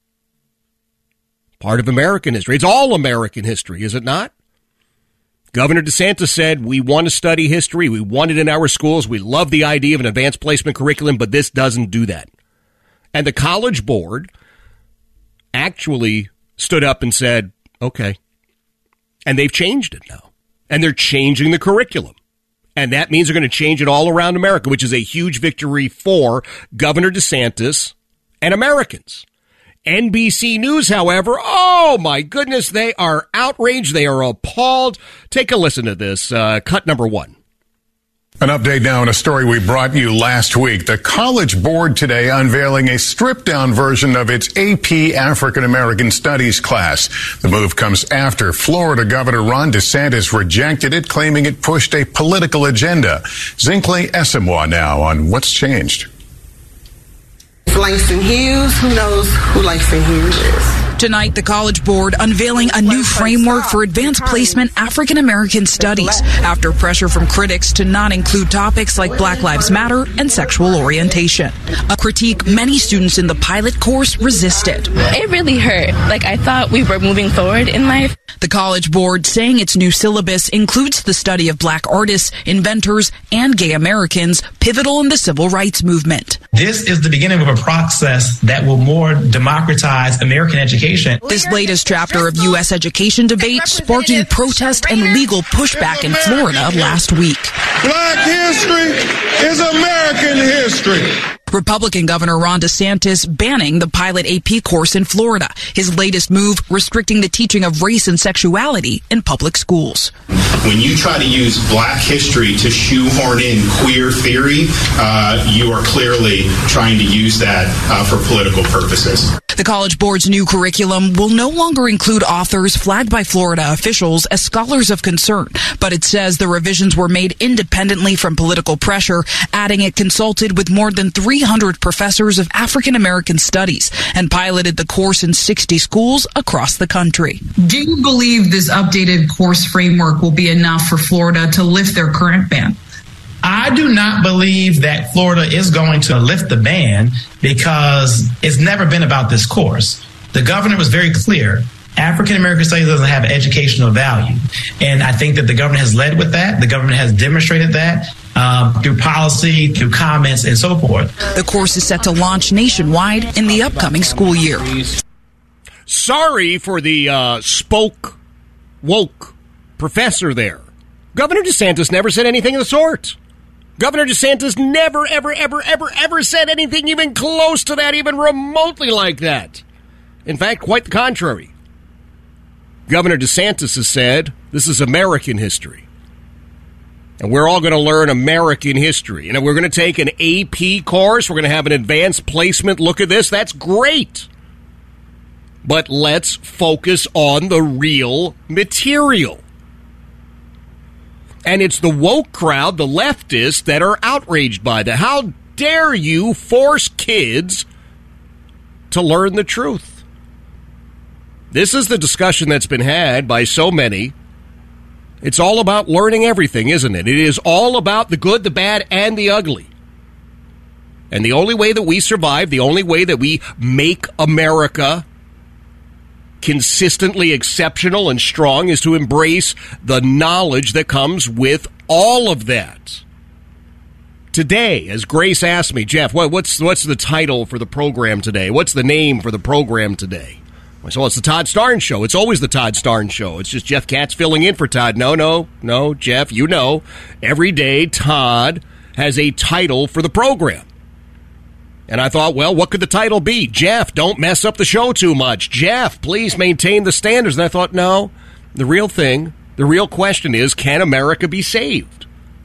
part of American history. It's all American history, is it not? Governor DeSantis said, we want to study history. We want it in our schools. We love the idea of an advanced placement curriculum, but this doesn't do that. And the College Board actually stood up and said, okay. And they've changed it now. And they're changing the curriculum. And that means they're going to change it all around America, which is a huge victory for Governor DeSantis and Americans. N B C News, however, oh my goodness, they are outraged. They are appalled. Take a listen to this. Uh, cut number one. An update now on a story we brought you last week. The College Board today unveiling a stripped-down version of its A P African American Studies class. The move comes after Florida Governor Ron DeSantis rejected it, claiming it pushed a political agenda. Zinkley Esamoah now on what's changed. Langston Hughes. Who knows who Langston Hughes is? Tonight, the College Board unveiling a new framework for advanced placement African American studies after pressure from critics to not include topics like Black Lives Matter and sexual orientation. A critique many students in the pilot course resisted. It really hurt. Like, I thought we were moving forward in life. The College Board saying its new syllabus includes the study of black artists, inventors, and gay Americans pivotal in the civil rights movement. This is the beginning of a process that will more democratize American education. This latest chapter of U S education debate sparking protest and legal pushback in Florida last week. Black history is American history. Republican Governor Ron DeSantis banning the pilot A P course in Florida. His latest move restricting the teaching of race and sexuality in public schools. When you try to use black history to shoehorn in queer theory, uh, you are clearly trying to use that uh, for political purposes. The College Board's new curriculum will no longer include authors flagged by Florida officials as scholars of concern, but it says the revisions were made independently from political pressure, adding it consulted with more than three hundred professors of African American studies and piloted the course in sixty schools across the country. Do you believe this updated course framework will be enough for Florida to lift their current ban? I do not believe that Florida is going to lift the ban because it's never been about this course. The governor was very clear. African American studies doesn't have educational value. And I think that the government has led with that. The government has demonstrated that um, through policy, through comments, and so forth. The course is set to launch nationwide in the upcoming school year. Sorry for the uh, spoke woke professor there. Governor DeSantis never said anything of the sort. Governor DeSantis never, ever, ever, ever, ever said anything even close to that, even remotely like that. In fact, quite the contrary. Governor DeSantis has said, this is American history. And we're all going to learn American history. And we're going to take an A P course. We're going to have an advanced placement look at this. That's great. But let's focus on the real material. And it's the woke crowd, the leftists, that are outraged by that. How dare you force kids to learn the truth? This is the discussion that's been had by so many. It's all about learning everything, isn't it? It is all about the good, the bad, and the ugly. And the only way that we survive, the only way that we make America consistently exceptional and strong is to embrace the knowledge that comes with all of that. Today, as Grace asked me, Jeff, what, what's what's the title for the program today? What's the name for the program today? I said, well, it's the Todd Starnes Show. It's always the Todd Starnes Show. It's just Jeff Katz filling in for Todd. No, no, no, Jeff, you know, every day Todd has a title for the program. And I thought, well, what could the title be? Jeff, don't mess up the show too much. Jeff, please maintain the standards. And I thought, no, the real thing, the real question is, can America be saved?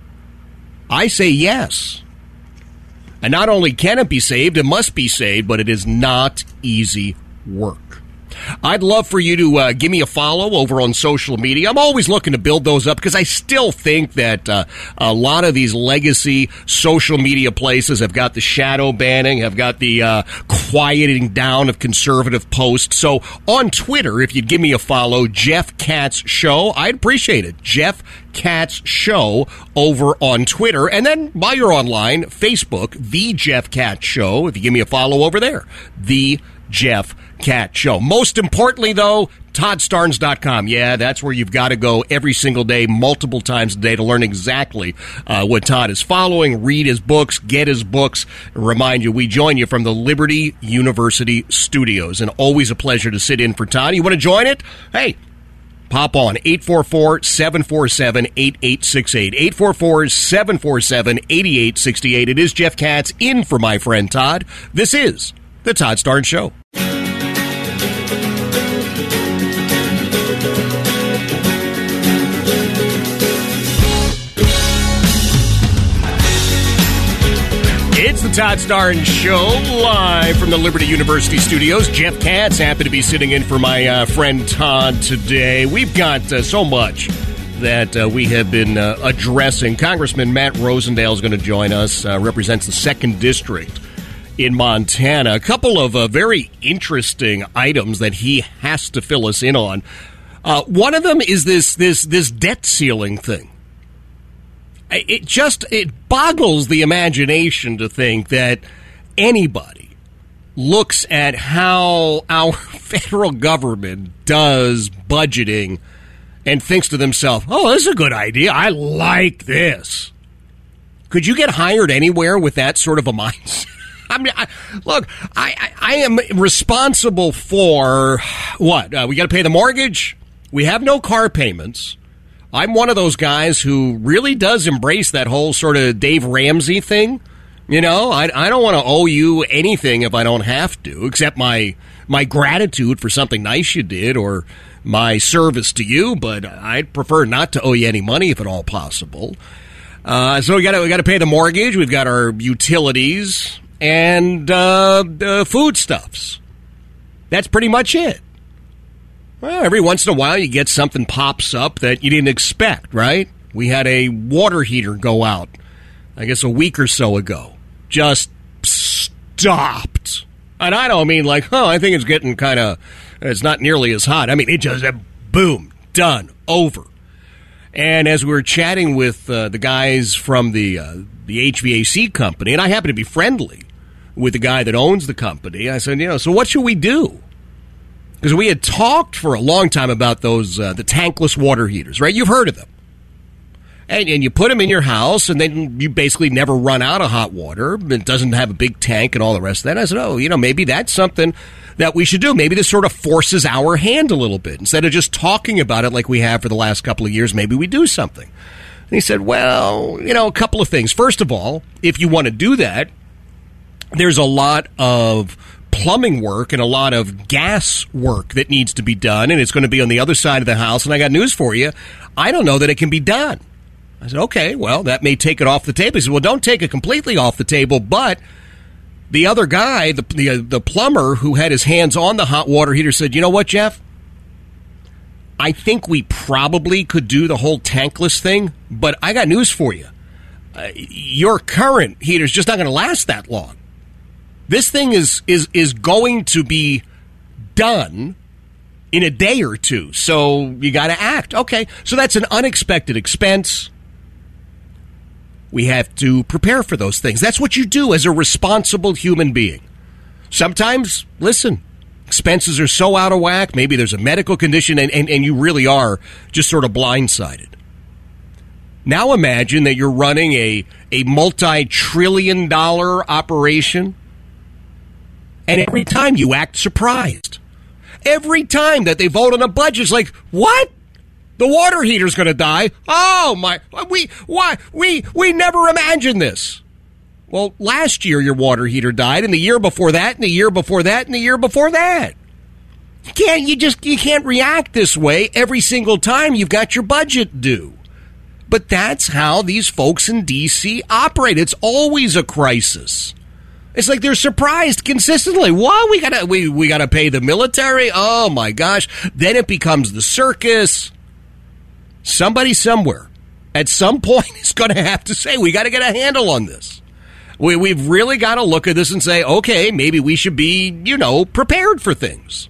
I say yes. And not only can it be saved, it must be saved, but it is not easy work. I'd love for you to uh, give me a follow over on social media. I'm always looking to build those up because I still think that uh, a lot of these legacy social media places have got the shadow banning, have got the uh, quieting down of conservative posts. So on Twitter, if you'd give me a follow, Jeff Katz Show, I'd appreciate it. Jeff Katz Show over on Twitter. And then while you're online, Facebook, The Jeff Katz Show, if you give me a follow over there. The Jeff Katz Show. Most importantly, though, Todd Starnes dot com. Yeah, that's where you've got to go every single day, multiple times a day to learn exactly uh, what Todd is following, read his books, get his books. Remind you, we join you from the Liberty University studios, and always a pleasure to sit in for Todd. You want to join it? Hey, pop on, eight four four, seven four seven, eight eight six eight, eight four four, seven four seven, eight eight six eight. It is Jeff Katz in for my friend Todd. This is The Todd Starnes Show. It's the Todd Starnes Show, live from the Liberty University studios. Jeff Katz, happy to be sitting in for my uh, friend Todd today. We've got uh, so much that uh, we have been uh, addressing. Congressman Matt Rosendale is going to join us, uh, represents the second District in Montana. A couple of uh, very interesting items that he has to fill us in on. Uh, one of them is this this this debt ceiling thing. It just it boggles the imagination to think that anybody looks at how our federal government does budgeting and thinks to themselves, "Oh, this is a good idea. I like this." Could you get hired anywhere with that sort of a mindset? I mean, I, look, I, I, I am responsible for what? Uh, we got to pay the mortgage. We have no car payments. I'm one of those guys who really does embrace that whole sort of Dave Ramsey thing. You know, I, I don't want to owe you anything if I don't have to, except my my gratitude for something nice you did or my service to you, but I'd prefer not to owe you any money if at all possible. Uh, so we got we got to pay the mortgage. We've got our utilities and uh, uh, foodstuffs. That's pretty much it. Well, every once in a while you get something pops up that you didn't expect, right? We had a water heater go out, I guess a week or so ago. Just stopped. And I don't mean like, oh, I think it's getting kind of, it's not nearly as hot. I mean, it just, boom, done, over. And as we were chatting with uh, the guys from the uh, the H V A C company, and I happen to be friendly with the guy that owns the company, I said, you know, so what should we do? Because we had talked for a long time about those, uh, the tankless water heaters, right? You've heard of them. And, and you put them in your house, and then you basically never run out of hot water. It doesn't have a big tank and all the rest of that. I said, oh, you know, maybe that's something that we should do. Maybe this sort of forces our hand a little bit. Instead of just talking about it like we have for the last couple of years, maybe we do something. And he said, well, you know, a couple of things. First of all, if you want to do that, there's a lot of plumbing work and a lot of gas work that needs to be done, and it's going to be on the other side of the house. And I got news for you. I don't know that it can be done. I said, okay, well, that may take it off the table. He said, well, don't take it completely off the table, but the other guy, the, the, the plumber who had his hands on the hot water heater said, you know what, Jeff? I think we probably could do the whole tankless thing, but I got news for you. Uh, your current heater's just not going to last that long. This thing is, is, is going to be done in a day or two, so you got to act. Okay, so that's an unexpected expense. We have to prepare for those things. That's what you do as a responsible human being. Sometimes, listen, expenses are so out of whack, maybe there's a medical condition, and, and, and you really are just sort of blindsided. Now imagine that you're running a, a multi-trillion dollar operation, and every time you act surprised. Every time that they vote on a budget, it's like, what? The water heater's going to die? Oh, my. We, why, we, we never imagined this. Well, last year your water heater died, and the year before that, and the year before that, and the year before that. You can't, you just, you can't react this way every single time you've got your budget due. But that's how these folks in D C operate. It's always a crisis. It's like they're surprised consistently. What? We gotta we, we gotta pay the military? Oh my gosh. Then it becomes the circus. Somebody somewhere at some point is gonna have to say, we gotta get a handle on this. We we've really gotta look at this and say, okay, maybe we should be, you know, prepared for things.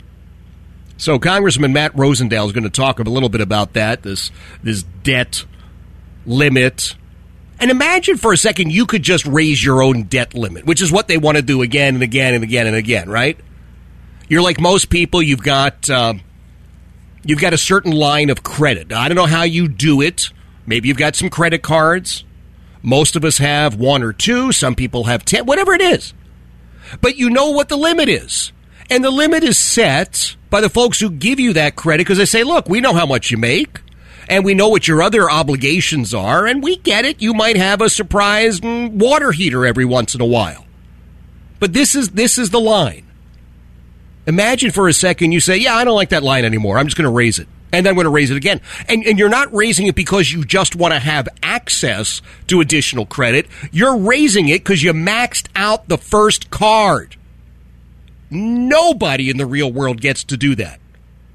So Congressman Matt Rosendale is gonna talk a little bit about that, this this debt limit. And imagine for a second you could just raise your own debt limit, which is what they want to do again and again and again and again, right? You're like most people, you've got uh, you've got a certain line of credit. I don't know how you do it. Maybe you've got some credit cards. Most of us have one or two. Some people have ten, whatever it is. But you know what the limit is. And the limit is set by the folks who give you that credit because they say, look, we know how much you make. And we know what your other obligations are, and we get it. You might have a surprise water heater every once in a while. But this is this is the line. Imagine for a second you say, yeah, I don't like that line anymore. I'm just going to raise it. And then I'm going to raise it again. And, and you're not raising it because you just want to have access to additional credit. You're raising it because you maxed out the first card. Nobody in the real world gets to do that.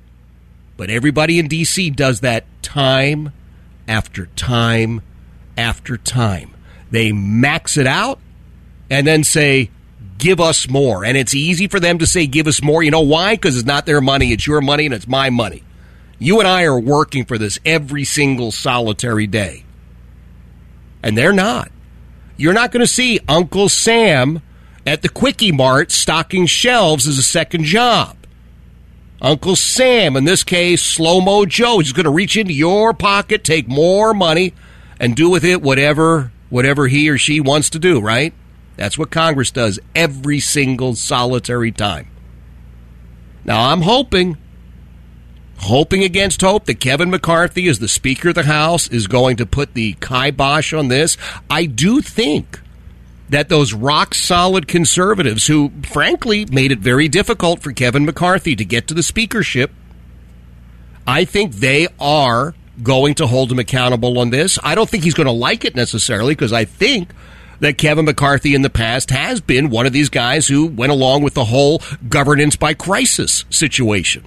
But everybody in D C does that time after time after time. They max it out and then say, give us more. And it's easy for them to say, give us more. You know why? Because it's not their money. It's your money and it's my money. You and I are working for this every single solitary day. And they're not. You're not going to see Uncle Sam at the Quickie Mart stocking shelves as a second job. Uncle Sam, in this case, Slow-Mo Joe, is going to reach into your pocket, take more money, and do with it whatever whatever he or she wants to do, right? That's what Congress does every single solitary time. Now, I'm hoping, hoping against hope that Kevin McCarthy, as the Speaker of the House, is going to put the kibosh on this. I do think that those rock-solid conservatives who, frankly, made it very difficult for Kevin McCarthy to get to the speakership, I think they are going to hold him accountable on this. I don't think he's going to like it necessarily, because I think that Kevin McCarthy in the past has been one of these guys who went along with the whole governance by crisis situation.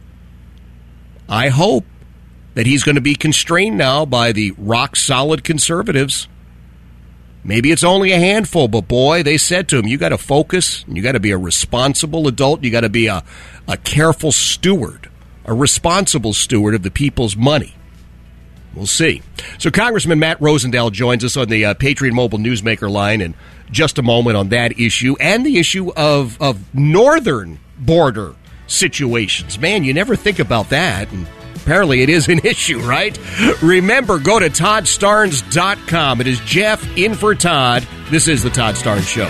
I hope that he's going to be constrained now by the rock-solid conservatives. Maybe it's only a handful, but boy, they said to him, you got to focus, you got to be a responsible adult, you got to be a, a careful steward, a responsible steward of the people's money. We'll see. So Congressman Matt Rosendale joins us on the uh, Patriot Mobile Newsmaker line in just a moment on that issue and the issue of, of northern border situations. Man, you never think about that, and apparently it is an issue, right? Remember, go to Todd Starnes dot com. It is Jeff in for Todd. This is the Todd Starnes Show.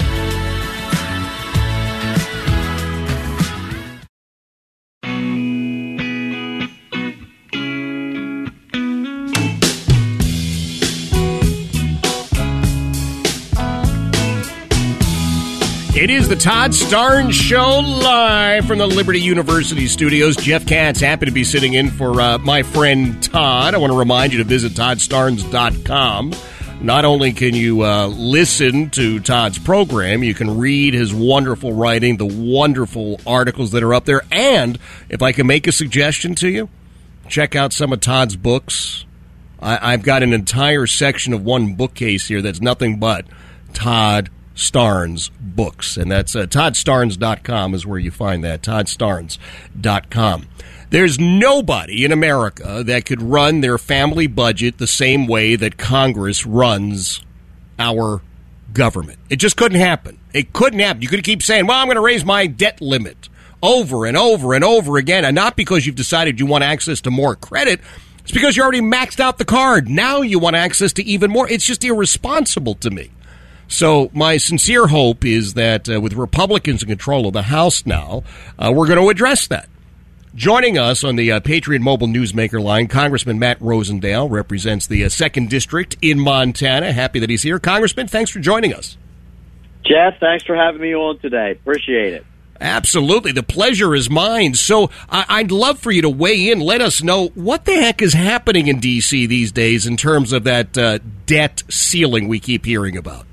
It is the Todd Starnes Show live from the Liberty University studios. Jeff Katz, happy to be sitting in for uh, my friend Todd. I want to remind you to visit Todd Starnes dot com. Not only can you uh, listen to Todd's program, you can read his wonderful writing, the wonderful articles that are up there, and if I can make a suggestion to you, check out some of Todd's books. I- I've got an entire section of one bookcase here that's nothing but Todd Starnes books, and that's uh, Todd Starnes dot com is where you find that, Todd Starnes dot com. There's nobody in America that could run their family budget the same way that Congress runs our government. It just couldn't happen. It couldn't happen. You could keep saying, well, I'm going to raise my debt limit over and over and over again, and not because you've decided you want access to more credit. It's because you already maxed out the card. Now you want access to even more. It's just irresponsible to me. So my sincere hope is that uh, with Republicans in control of the House now, uh, we're going to address that. Joining us on the uh, Patriot Mobile Newsmaker line, Congressman Matt Rosendale represents the uh, second District in Montana. Happy that he's here. Congressman, thanks for joining us. Jeff, thanks for having me on today. Appreciate it. Absolutely. The pleasure is mine. So I- I'd love for you to weigh in. Let us know what the heck is happening in D C these days in terms of that uh, debt ceiling we keep hearing about.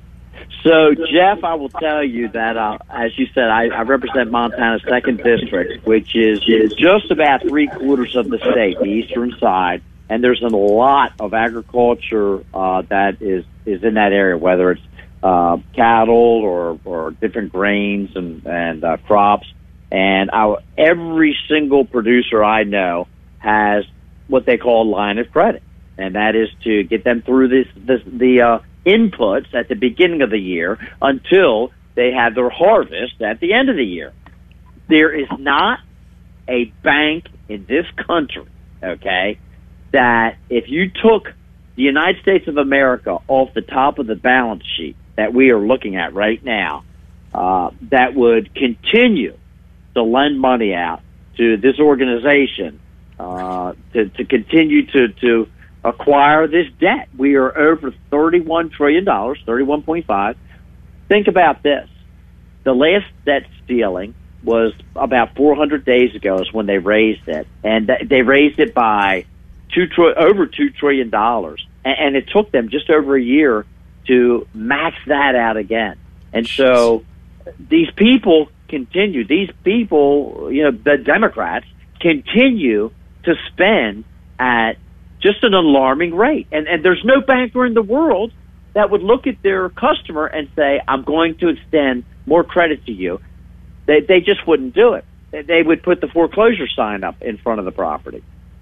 So, Jeff, I will tell you that, uh, as you said, I, I represent Montana's second district, which is, is just about three quarters of the state, the eastern side, and there's a lot of agriculture uh, that is, is in that area, whether it's uh, cattle or, or different grains and, and uh, crops. And our, every single producer I know has what they call a line of credit, and that is to get them through this, this the uh, inputs at the beginning of the year until they have their harvest at the end of the year. There is not a bank in this country, okay, that if you took the United States of America off the top of the balance sheet that we are looking at right now, uh, that would continue to lend money out to this organization uh, to, to continue to, to acquire this debt. We are over thirty-one trillion dollars, thirty-one point five. Think about this. The last debt ceiling was about four hundred days ago is when they raised it. And th- they raised it by two tr- over two trillion dollars. And, and it took them just over a year to max that out again. And so these people continue, these people, you know, the Democrats continue to spend at just an alarming rate. And, and there's no banker in the world that would look at their customer and say, I'm going to extend more credit to you, they, they just wouldn't do it. They, they would put the foreclosure sign up in front of the property.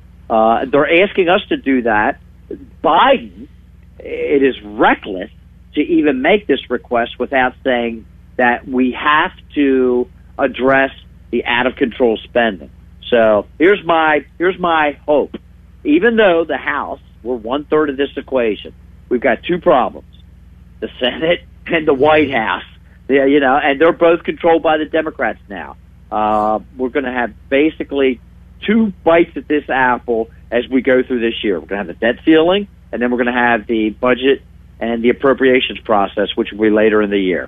Uh, they're asking us to do that. Biden, it is reckless to even make this request without saying that we have to address the out-of-control spending. So here's my here's my hope. Even though the House, we're one-third of this equation, we've got two problems, the Senate and the White House. Yeah, you know, and they're both controlled by the Democrats now. Uh, we're going to have basically two bites at this apple as we go through this year. We're going to have the debt ceiling, and then we're going to have the budget and the appropriations process, which will be later in the year.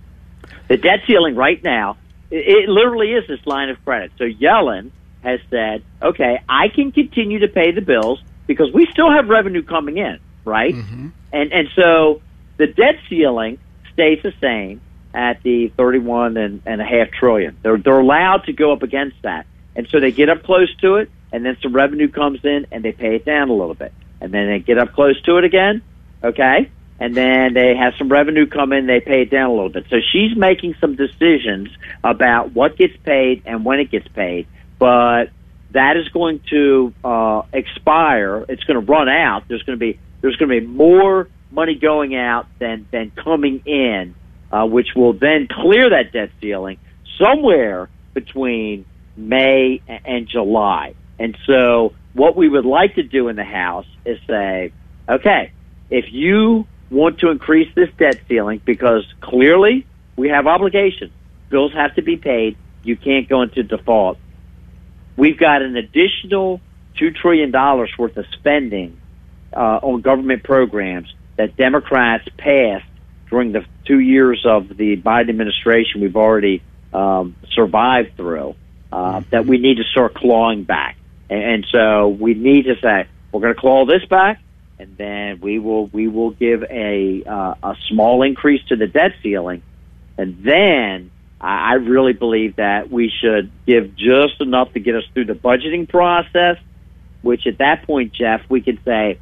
The debt ceiling right now, it, it literally is this line of credit. So Yellen has said, okay, I can continue to pay the bills because we still have revenue coming in, right? Mm-hmm. And and so the debt ceiling stays the same at the thirty-one and, and a half trillion. They're they're allowed to go up against that. And so they get up close to it, and then some revenue comes in, and they pay it down a little bit. And then they get up close to it again, okay? And then they have some revenue come in, they pay it down a little bit. So she's making some decisions about what gets paid and when it gets paid. But that is going to uh, expire. It's going to run out. There's going to be there's going to be more money going out than, than coming in, uh, which will then clear that debt ceiling somewhere between May and July. And so what we would like to do in the House is say, okay, if you want to increase this debt ceiling, because clearly we have obligations, bills have to be paid, you can't go into default. We've got an additional two trillion dollars worth of spending uh, on government programs that Democrats passed during the two years of the Biden administration we've already um, survived through. Uh, that we need to start clawing back. And, and so we need to say, we're going to claw this back, and then we will we will give a uh, a small increase to the debt ceiling. And then I, I really believe that we should give just enough to get us through the budgeting process, which at that point, Jeff, we could say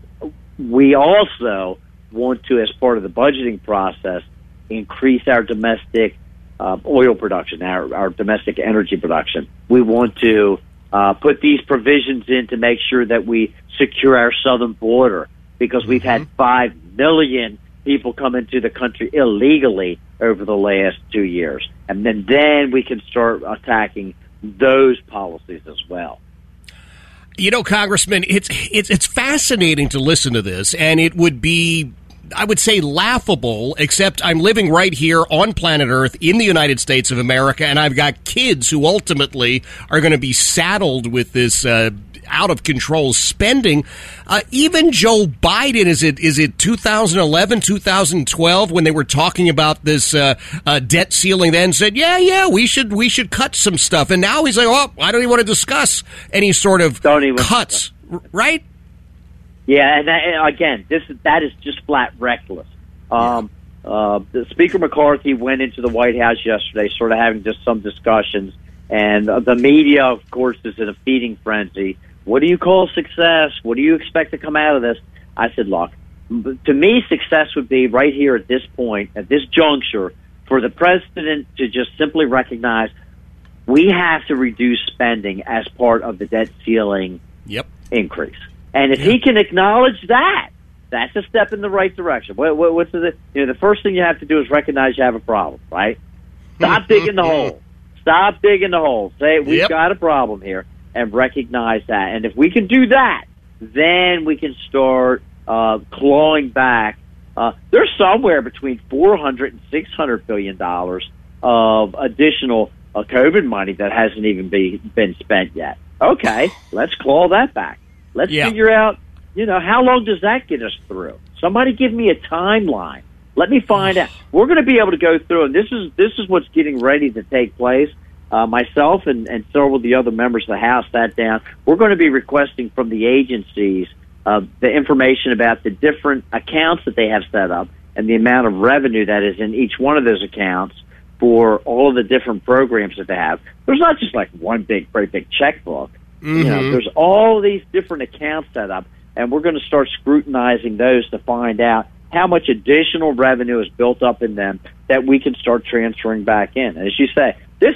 we also want to, as part of the budgeting process, increase our domestic Uh, oil production, our, our domestic energy production. We want to uh, put these provisions in to make sure that we secure our southern border, because we've had five million people come into the country illegally over the last two years. And then, then we can start attacking those policies as well. You know, Congressman, it's, it's, it's fascinating to listen to this, and it would be, I would say, laughable, except I'm living right here on planet Earth in the United States of America, and I've got kids who ultimately are going to be saddled with this uh, out-of-control spending. Uh, even Joe Biden, is it is it two thousand eleven, two thousand twelve, when they were talking about this uh, uh, debt ceiling, then said, yeah, yeah, we should we should cut some stuff. And now he's like, oh, I don't even want to discuss any sort of cuts, right? Yeah, and, that, and again, this that is just flat reckless. Um, uh, the Speaker McCarthy went into the White House yesterday, sort of having just some discussions, and uh, the media, of course, is in a feeding frenzy. What do you call success? What do you expect to come out of this? I said, look, to me, success would be right here at this point, at this juncture, for the president to just simply recognize we have to reduce spending as part of the debt ceiling yep. increase. And if he can acknowledge that, that's a step in the right direction. What, what, what's the, you know, the first thing you have to do is recognize you have a problem, right? Stop digging the hole. Stop digging the hole. Say, we've yep. got a problem here, and recognize that. And if we can do that, then we can start uh, clawing back. Uh, there's somewhere between four hundred and six hundred billion dollars of additional uh, COVID money that hasn't even be, been spent yet. Okay, let's claw that back. Let's yeah. figure out, you know, how long does that get us through? Somebody give me a timeline. Let me find out. We're going to be able to go through, and this is this is what's getting ready to take place. Uh, myself and, and several of the other members of the House sat down. We're going to be requesting from the agencies uh, the information about the different accounts that they have set up and the amount of revenue that is in each one of those accounts for all of the different programs that they have. There's not just like one big, great big checkbook. Mm-hmm. You know, there's all these different accounts set up, and we're going to start scrutinizing those to find out how much additional revenue is built up in them that we can start transferring back in. And as you say, this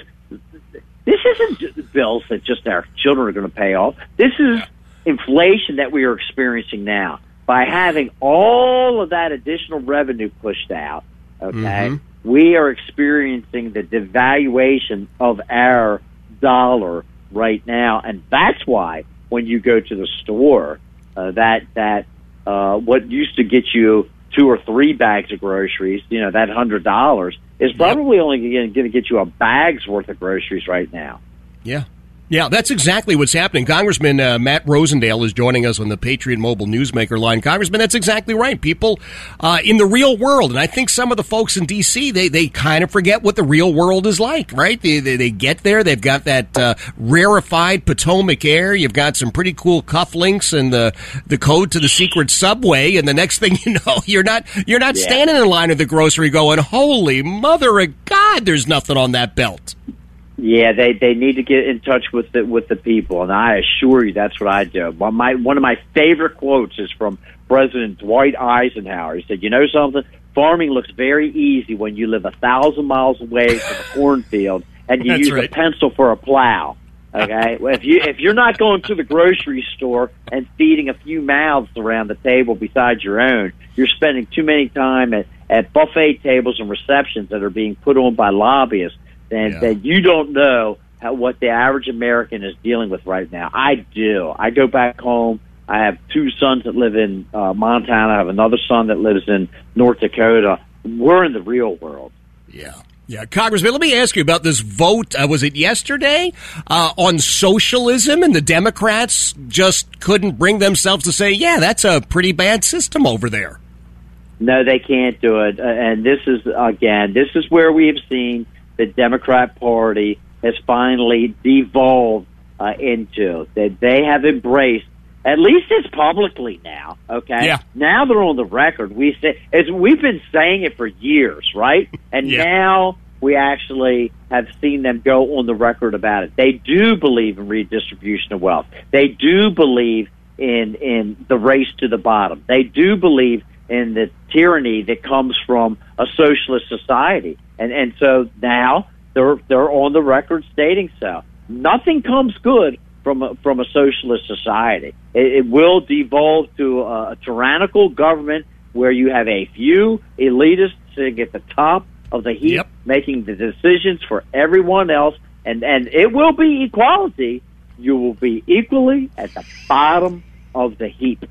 this isn't bills that just our children are going to pay off. This is inflation that we are experiencing now. By having all of that additional revenue pushed out, okay, mm-hmm. we are experiencing the devaluation of our dollar right now, and that's why when you go to the store, uh, that that uh, what used to get you two or three bags of groceries, you know, that hundred dollars is probably yep. only going to get you a bag's worth of groceries right now. Yeah. Yeah, that's exactly what's happening. Congressman uh, Matt Rosendale is joining us on the Patriot Mobile Newsmaker line. Congressman, that's exactly right. People uh, in the real world, and I think some of the folks in D C, they, they kind of forget what the real world is like, right? They they, they get there. They've got that uh, rarefied Potomac air. You've got some pretty cool cufflinks and the the code to the secret subway, and the next thing you know, you're not you're not yeah. standing in line at the grocery going, holy mother of God, there's nothing on that belt. Yeah, they, they need to get in touch with the with the people, and I assure you that's what I do. One of my, one of my favorite quotes is from President Dwight Eisenhower. He said, "You know something? Farming looks very easy when you live a thousand miles away from a cornfield and you use right. a pencil for a plow." Okay, well, if you if you're not going to the grocery store and feeding a few mouths around the table besides your own, you're spending too many time at at buffet tables and receptions that are being put on by lobbyists. And yeah. that you don't know how, what the average American is dealing with right now. I do. I go back home. I have two sons that live in uh, Montana. I have another son that lives in North Dakota. We're in the real world. Yeah. Yeah, Congressman, let me ask you about this vote. Uh, was it yesterday uh, on socialism, and the Democrats just couldn't bring themselves to say, yeah, that's a pretty bad system over there. No, they can't do it. Uh, and this is, again, this is where we have seen the Democrat Party has finally devolved uh, into, that they have embraced, at least it's publicly now, okay? Yeah. Now they're on the record. We say, it's, we've been saying it for years, right? And yeah. now we actually have seen them go on the record about it. They do believe in redistribution of wealth. They do believe in, in the race to the bottom. They do believe in the tyranny that comes from a socialist society. And and so now they're they're on the record stating so. Nothing comes good from a, from a socialist society. It, it will devolve to a, a tyrannical government where you have a few elitists sitting at the top of the heap, yep. making the decisions for everyone else. And, and it will be equality. You will be equally at the bottom of the heap.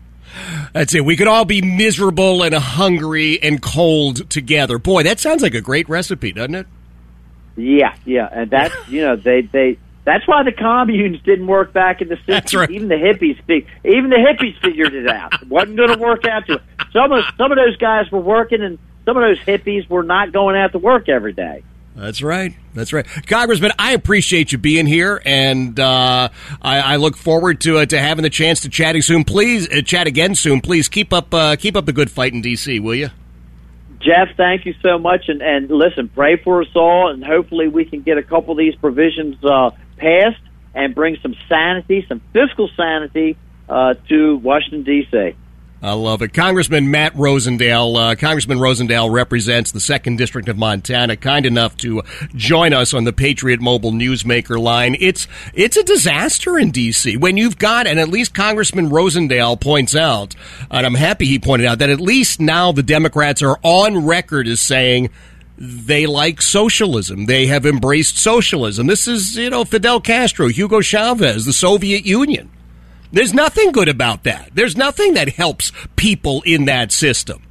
That's it. We could all be miserable and hungry and cold together. Boy, that sounds like a great recipe, doesn't it? Yeah, yeah. And that's, you know, they, they, that's why the communes didn't work back in the sixties. That's right. Even the hippies, even the hippies figured it out. It wasn't going to work out to some of, some of those guys were working, and some of those hippies were not going out to work every day. That's right. That's right. Congressman, I appreciate you being here, and uh, I, I look forward to uh, to having the chance to chat soon. Please uh, chat again soon. Please keep up uh, keep up the good fight in D C, will you? Jeff, thank you so much, and, and listen, pray for us all, and hopefully we can get a couple of these provisions uh, passed and bring some sanity, some fiscal sanity uh, to Washington, D C I love it. Congressman Matt Rosendale. Uh, Congressman Rosendale represents the second District of Montana, kind enough to join us on the Patriot Mobile Newsmaker line. It's it's a disaster in D C when you've got, and at least Congressman Rosendale points out, and I'm happy he pointed out, that at least now the Democrats are on record as saying they like socialism. They have embraced socialism. This is, you know, Fidel Castro, Hugo Chavez, the Soviet Union. There's nothing good about that. There's nothing that helps people in that system.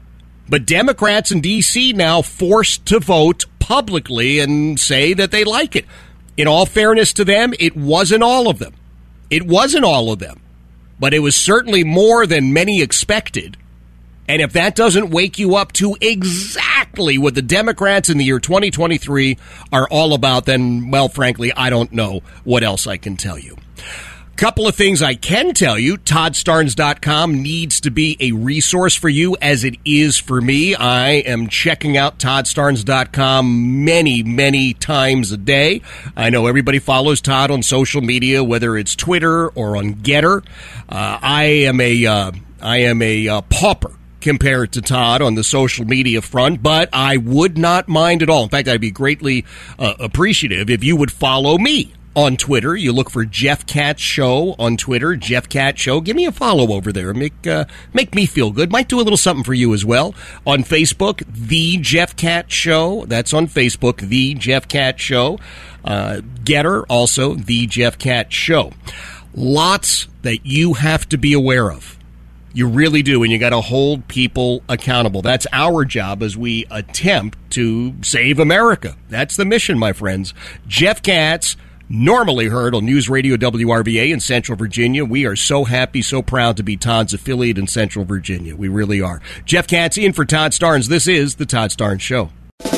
But Democrats in D C now forced to vote publicly and say that they like it. In all fairness to them, it wasn't all of them. It wasn't all of them. But it was certainly more than many expected. And if that doesn't wake you up to exactly what the Democrats in the year twenty twenty-three are all about, then, well, frankly, I don't know what else I can tell you. Couple of things I can tell you. Todd Starnes dot com needs to be a resource for you, as it is for me. I am checking out Todd Starnes dot com many, many times a day. I know everybody follows Todd on social media, whether it's Twitter or on Getter. Uh, I am a, uh, I am a uh, pauper compared to Todd on the social media front, but I would not mind at all. In fact, I'd be greatly uh, appreciative if you would follow me on Twitter. You look for Jeff Katz Show on Twitter, Jeff Katz Show. Give me a follow over there. Make uh, make me feel good. Might do a little something for you as well. On Facebook, The Jeff Katz Show. That's on Facebook, The Jeff Katz Show. Uh, Getter, also, The Jeff Katz Show. Lots that you have to be aware of. You really do, and you got to hold people accountable. That's our job as we attempt to save America. That's the mission, my friends. Jeff Katz, normally heard on News Radio W R V A in Central Virginia. We are so happy, so proud to be Todd's affiliate in Central Virginia. We really are. Jeff Katz in for Todd Starnes. This is the Todd Starnes Show.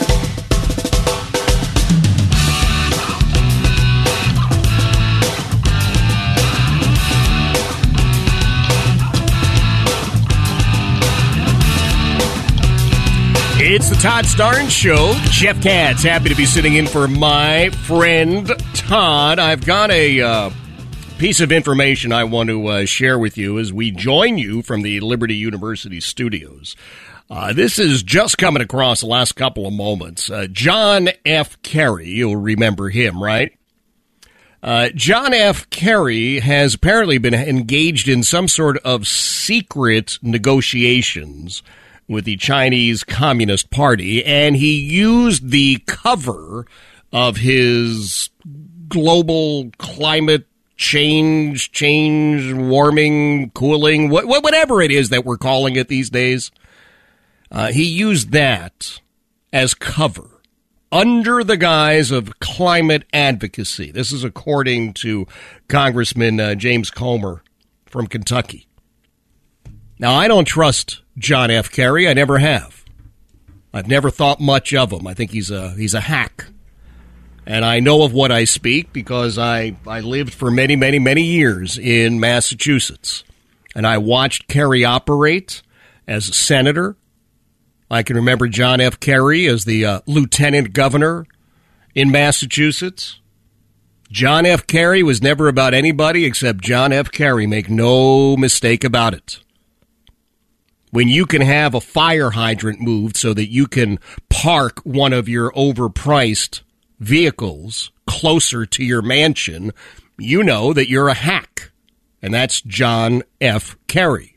It's the Todd Starnes Show. Jeff Katz, happy to be sitting in for my friend Todd. I've got a uh, piece of information I want to uh, share with you as we join you from the Liberty University studios. Uh, this is just coming across the last couple of moments. Uh, John F. Kerry, you'll remember him, right? Uh, John F. Kerry has apparently been engaged in some sort of secret negotiations with the Chinese Communist Party, and he used the cover of his global climate change, change, warming, cooling, wh- whatever it is that we're calling it these days. Uh, he used that as cover under the guise of climate advocacy. This is according to Congressman uh, James Comer from Kentucky. Now, I don't trust John F. Kerry. I never have. I've never thought much of him. I think he's a he's a hack. And I know of what I speak because I, I lived for many, many, many years in Massachusetts. And I watched Kerry operate as a senator. I can remember John F. Kerry as the uh, lieutenant governor in Massachusetts. John F. Kerry was never about anybody except John F. Kerry. Make no mistake about it. When you can have a fire hydrant moved so that you can park one of your overpriced vehicles closer to your mansion, you know that you're a hack. And that's John F. Kerry.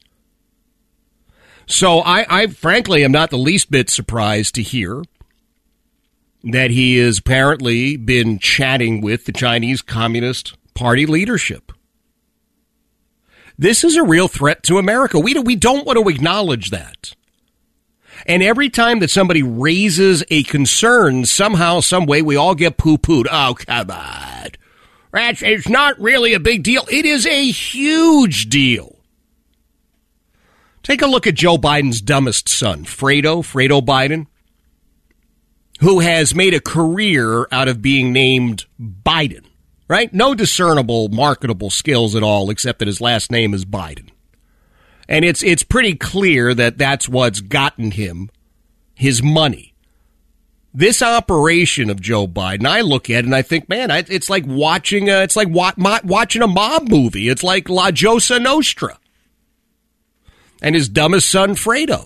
So I, I frankly am not the least bit surprised to hear that he has apparently been chatting with the Chinese Communist Party leadership. This is a real threat to America. We don't, we don't want to acknowledge that. And every time that somebody raises a concern, somehow, some way, we all get poo-pooed. Oh, come on. That's, it's not really a big deal. It is a huge deal. Take a look at Joe Biden's dumbest son, Fredo, Fredo Biden, who has made a career out of being named Biden. Right? No discernible, marketable skills at all, except that his last name is Biden. And it's it's pretty clear that that's what's gotten him his money. This operation of Joe Biden, I look at it and I think, man, it's like watching a, it's like watching a mob movie. It's like La Cosa Nostra. And his dumbest son, Fredo.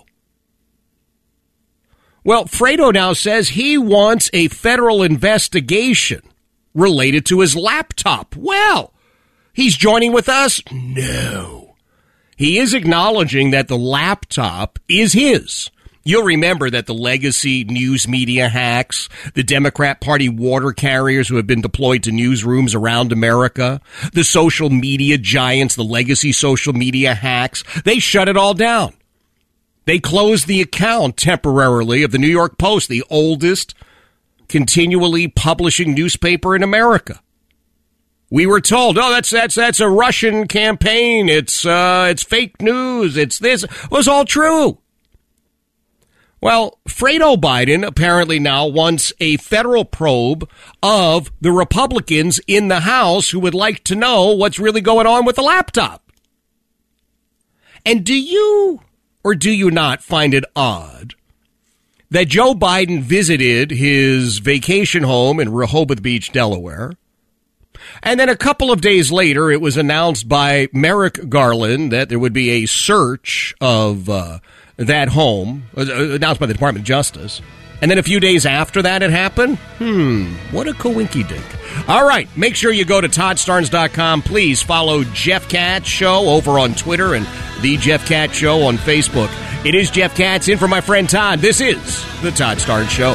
Well, Fredo now says he wants a federal investigation related to his laptop. Well, he's joining with us? No. He is acknowledging that the laptop is his. You'll remember that the legacy news media hacks, the Democrat Party water carriers who have been deployed to newsrooms around America, the social media giants, the legacy social media hacks, they shut it all down. They closed the account temporarily of the New York Post, the oldest continually publishing newspaper in America. We were told, oh, that's that's that's a Russian campaign. It's uh, it's fake news. It's this. It was all true. Well, Fredo Biden apparently now wants a federal probe of the Republicans in the House who would like to know what's really going on with the laptop. And do you or do you not find it odd that Joe Biden visited his vacation home in Rehoboth Beach, Delaware, and then a couple of days later it was announced by Merrick Garland that there would be a search of uh, that home, announced by the Department of Justice. And then a few days after that it happened? Hmm, what a coinky-dink. All right, make sure you go to Todd Starnes dot com. Please follow Jeff Katz Show over on Twitter and The Jeff Katz Show on Facebook. It is Jeff Katz in for my friend Todd. This is The Todd Starnes Show.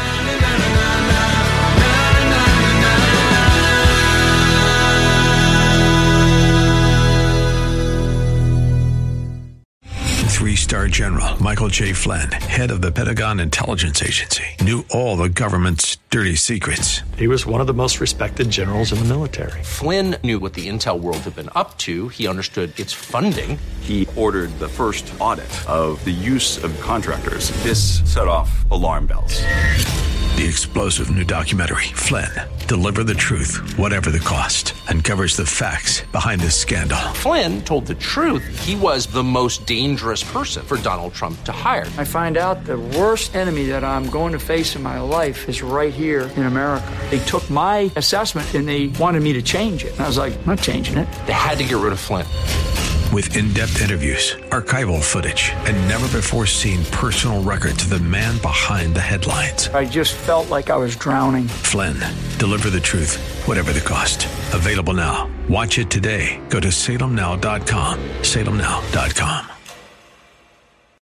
Three-star General Michael J. Flynn, head of the Pentagon Intelligence Agency, knew all the government's dirty secrets. He was one of the most respected generals in the military. Flynn knew what the intel world had been up to. He understood its funding. He ordered the first audit of the use of contractors. This set off alarm bells. The explosive new documentary, Flynn, Deliver the Truth, Whatever the Cost, uncovers the facts behind this scandal. Flynn told the truth. He was the most dangerous person for Donald Trump to hire. I find out the worst enemy that I'm going to face in my life is right here in America. They took my assessment and they wanted me to change it. And I was like, I'm not changing it. They had to get rid of Flynn. With in-depth interviews, archival footage, and never-before-seen personal records of the man behind the headlines. I just felt like I was drowning. Flynn, Deliver the Truth, Whatever the Cost. Available now. Watch it today. Go to Salem Now dot com. Salem Now dot com.